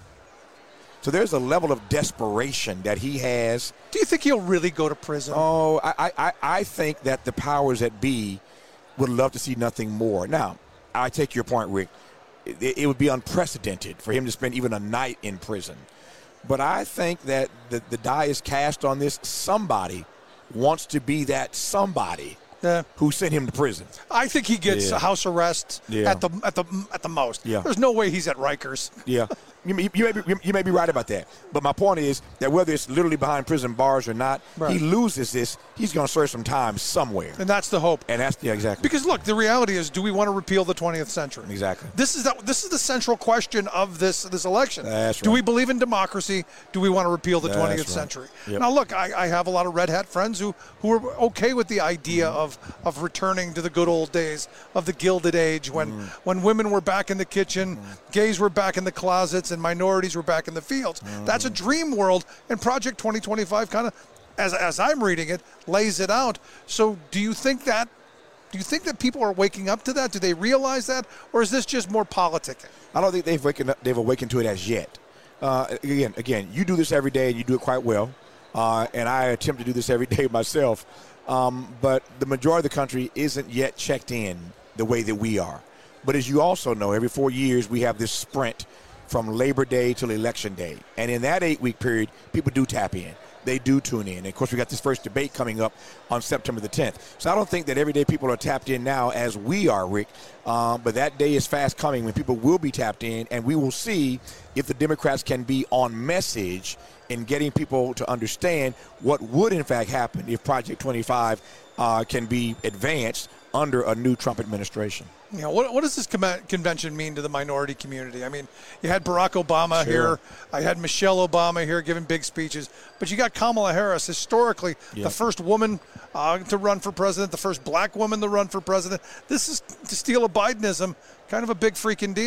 So there's a level of desperation that he has. Do you think he'll really go to prison? Oh, I, I, I think that the powers that be would love to see nothing more. Now, I take your point, Rick. It, it would be unprecedented for him to spend even a night in prison. But I think that the, the die is cast on this. Somebody wants to be that somebody Yeah. who sent him to prison. I think he gets Yeah. a house arrest Yeah. at the at the at the most. Yeah. There's no way he's at Rikers. Yeah, you, may- you, may be, you may be right about that. But my point is that whether it's literally behind prison bars or not, Right. he loses this. He's going to serve some time somewhere. And that's the hope. And that's, yeah, exactly. Because look, the reality is, do we want to repeal the twentieth century? Exactly. This is that. This is the central question of this this election. That's Do right. we believe in democracy? Do we want to repeal the That's twentieth right. century? Yep. Now, look, I, I have a lot of red hat friends who who are okay with the idea Mm-hmm. of of returning to the good old days of the Gilded Age, when Mm. when women were back in the kitchen, Mm-hmm. gays were back in the closets, and minorities were back in the fields. That's a dream world, and Project twenty twenty-five kind of, as as I'm reading it, lays it out. So, do you think that? Do you think that people are waking up to that? Do they realize that, or is this just more politicking? I don't think they've waken up, they've awakened to it as yet. Uh, again, again, you do this every day and you do it quite well, uh, and I attempt to do this every day myself. Um, but the majority of the country isn't yet checked in the way that we are. But as you also know, every four years we have this sprint from Labor Day till Election Day, and in that eight-week period, people do tap in. They do tune in. And of course, we got this first debate coming up on September the tenth. So I don't think that everyday people are tapped in now as we are, Rick. Um, but that day is fast coming when people will be tapped in, and we will see if the Democrats can be on message in getting people to understand what would, in fact, happen if Project twenty-five uh, can be advanced under a new Trump administration. You know, what, what does this com- convention mean to the minority community? I mean, you had Barack Obama Sure. here. I had Michelle Obama here giving big speeches. But you got Kamala Harris, historically Yeah. the first woman uh, to run for president, the first black woman to run for president. This is, to steal a Bidenism, kind of a big freaking deal.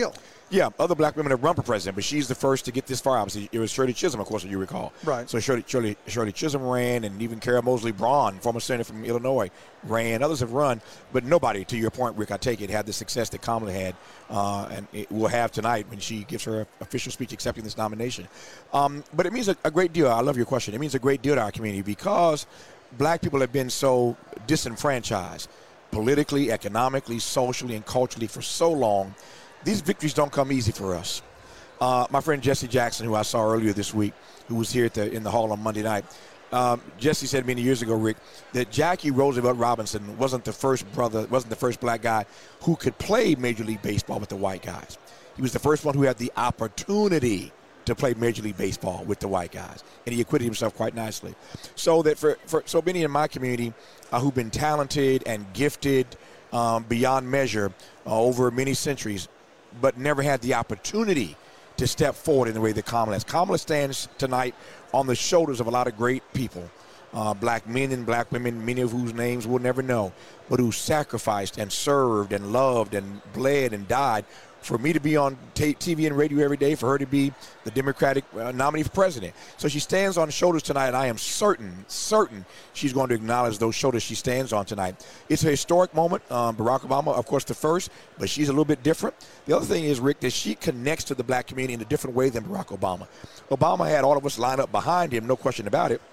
Yeah, other black women have run for president, but she's the first to get this far. Obviously, it was Shirley Chisholm, of course, if you recall. Right. So Shirley, Shirley, Shirley Chisholm ran, and even Carol Moseley Braun, former senator from Illinois, ran. Others have run, but nobody, to your point, Rick, I take it, had the success that Kamala had, uh, and it will have tonight when she gives her official speech accepting this nomination. Um, but it means a, a great deal. I love your question. It means a great deal to our community because black people have been so disenfranchised politically, economically, socially, and culturally for so long. These victories don't come easy for us. Uh, my friend Jesse Jackson, who I saw earlier this week, who was here at the, in the hall on Monday night, um, Jesse said many years ago, Rick, that Jackie Roosevelt Robinson wasn't the first brother, wasn't the first black guy who could play Major League Baseball with the white guys. He was the first one who had the opportunity to play Major League Baseball with the white guys, and he acquitted himself quite nicely. So that for, for so many in my community uh, who've been talented and gifted um, beyond measure uh, over many centuries, but never had the opportunity to step forward in the way that Kamala has. Kamala stands tonight on the shoulders of a lot of great people, uh, black men and black women, many of whose names we'll never know, but who sacrificed and served and loved and bled and died for me to be on t- TV and radio every day, for her to be the Democratic uh, nominee for president. So she stands on the shoulders tonight, and I am certain, certain she's going to acknowledge those shoulders she stands on tonight. It's a historic moment. Um, Barack Obama, of course, the first, but she's a little bit different. The other thing is, Rick, that she connects to the black community in a different way than Barack Obama. Obama had all of us line up behind him, no question about it.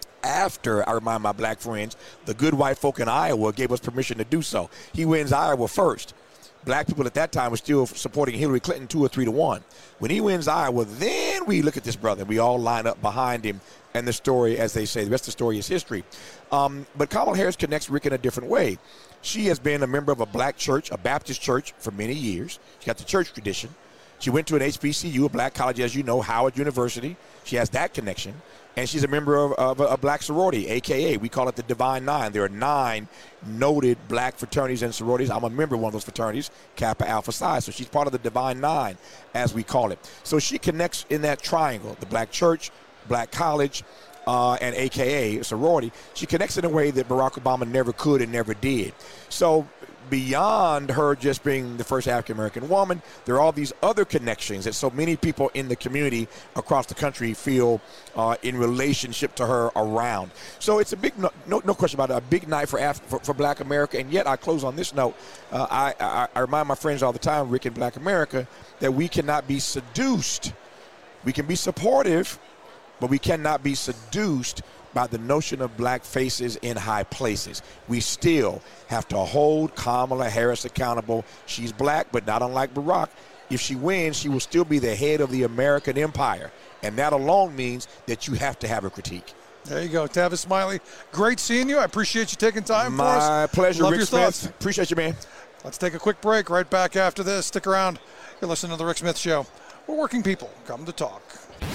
After, I remind my black friends, the good white folk in Iowa gave us permission to do so. He wins Iowa first. Black people at that time were still supporting Hillary Clinton two or three to one. When he wins Iowa, then we look at this brother. We all line up behind him, and the story, as they say, the rest of the story is history. Um, but Kamala Harris connects Rick in a different way. She has been a member of a black church, a Baptist church, for many years. She got the church tradition. She went to an H B C U, a black college, as you know, Howard University. She has that connection. And she's a member of, of a, a black sorority, a k a we call it the Divine Nine. There are nine noted black fraternities and sororities. I'm a member of one of those fraternities, Kappa Alpha Psi. So she's part of the Divine Nine, as we call it. So she connects in that triangle, the black church, black college, uh, and a k a sorority. She connects in a way that Barack Obama never could and never did. So beyond her just being the first African-American woman, there are all these other connections that so many people in the community across the country feel uh, in relationship to her around. So it's a big, no, no, no question about it, a big night for, Af- for for black America. And yet I close on this note. Uh, I, I, I remind my friends all the time, Rick, in black America, that we cannot be seduced. We can be supportive, but we cannot be seduced by the notion of black faces in high places. We still have to hold Kamala Harris accountable. She's black, but not unlike Barack. If she wins, she will still be the head of the American empire. And that alone means that you have to have a critique. There you go. Tavis Smiley, great seeing you. I appreciate you taking time My for us. My pleasure, Love Rick your Smith. thoughts. Appreciate you, man. Let's take a quick break. Right back after this. Stick around. You're listening to The Rick Smith Show. We're working people. Come to talk.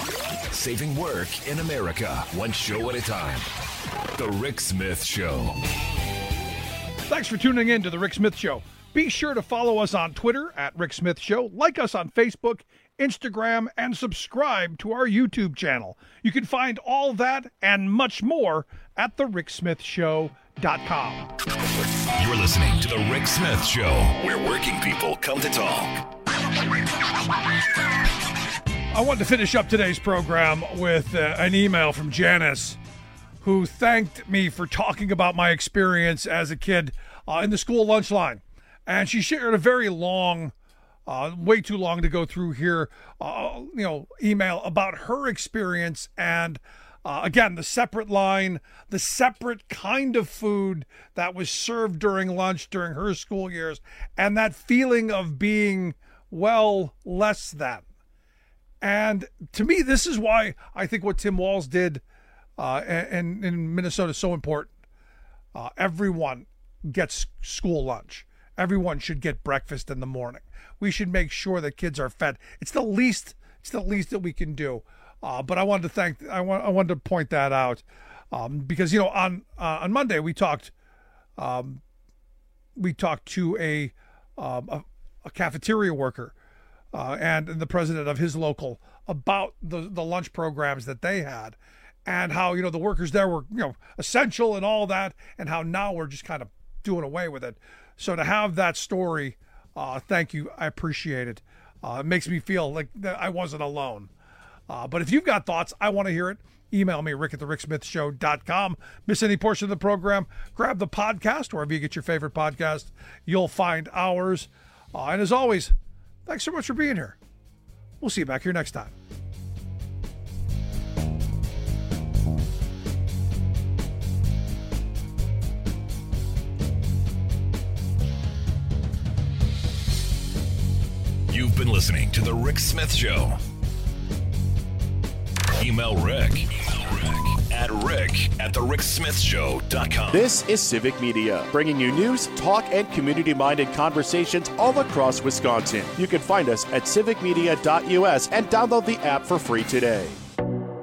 Saving work in America, one show at a time. The Rick Smith Show. Thanks for tuning in to The Rick Smith Show. Be sure to follow us on Twitter at Rick Smith Show, like us on Facebook, Instagram, and subscribe to our YouTube channel. You can find all that and much more at the rick smith show dot com. You're listening to The Rick Smith Show, where working people come to talk. I wanted to finish up today's program with uh, an email from Janice, who thanked me for talking about my experience as a kid uh, in the school lunch line. And she shared a very long, uh, way too long to go through here, uh, you know, email about her experience and, uh, again, the separate line, the separate kind of food that was served during lunch during her school years, and that feeling of being, well, less than. And to me, this is why I think what Tim Walz did uh, in, in Minnesota is so important. Uh, everyone gets school lunch. Everyone should get breakfast in the morning. We should make sure that kids are fed. It's the least. It's the least that we can do. Uh, but I wanted to thank. I want. I wanted to point that out um, because you know on uh, on Monday we talked. Um, we talked to a um, a, a cafeteria worker. Uh, and the president of his local about the, the lunch programs that they had and how, you know, the workers there were, you know, essential and all that, and how now we're just kind of doing away with it. So to have that story, uh, thank you. I appreciate it. Uh, it makes me feel like that I wasn't alone. Uh, but if you've got thoughts, I want to hear it. Email me, rick at the rick smith show dot com. Miss any portion of the program, grab the podcast, wherever you get your favorite podcast. You'll find ours. Uh, and as always, thanks so much for being here. We'll see you back here next time. You've been listening to The Rick Smith Show. Email Rick, Email Rick at rick at the rick smith show dot com. This is Civic Media, bringing you news, talk, and community-minded conversations all across Wisconsin. You can find us at civic media dot u s and download the app for free today.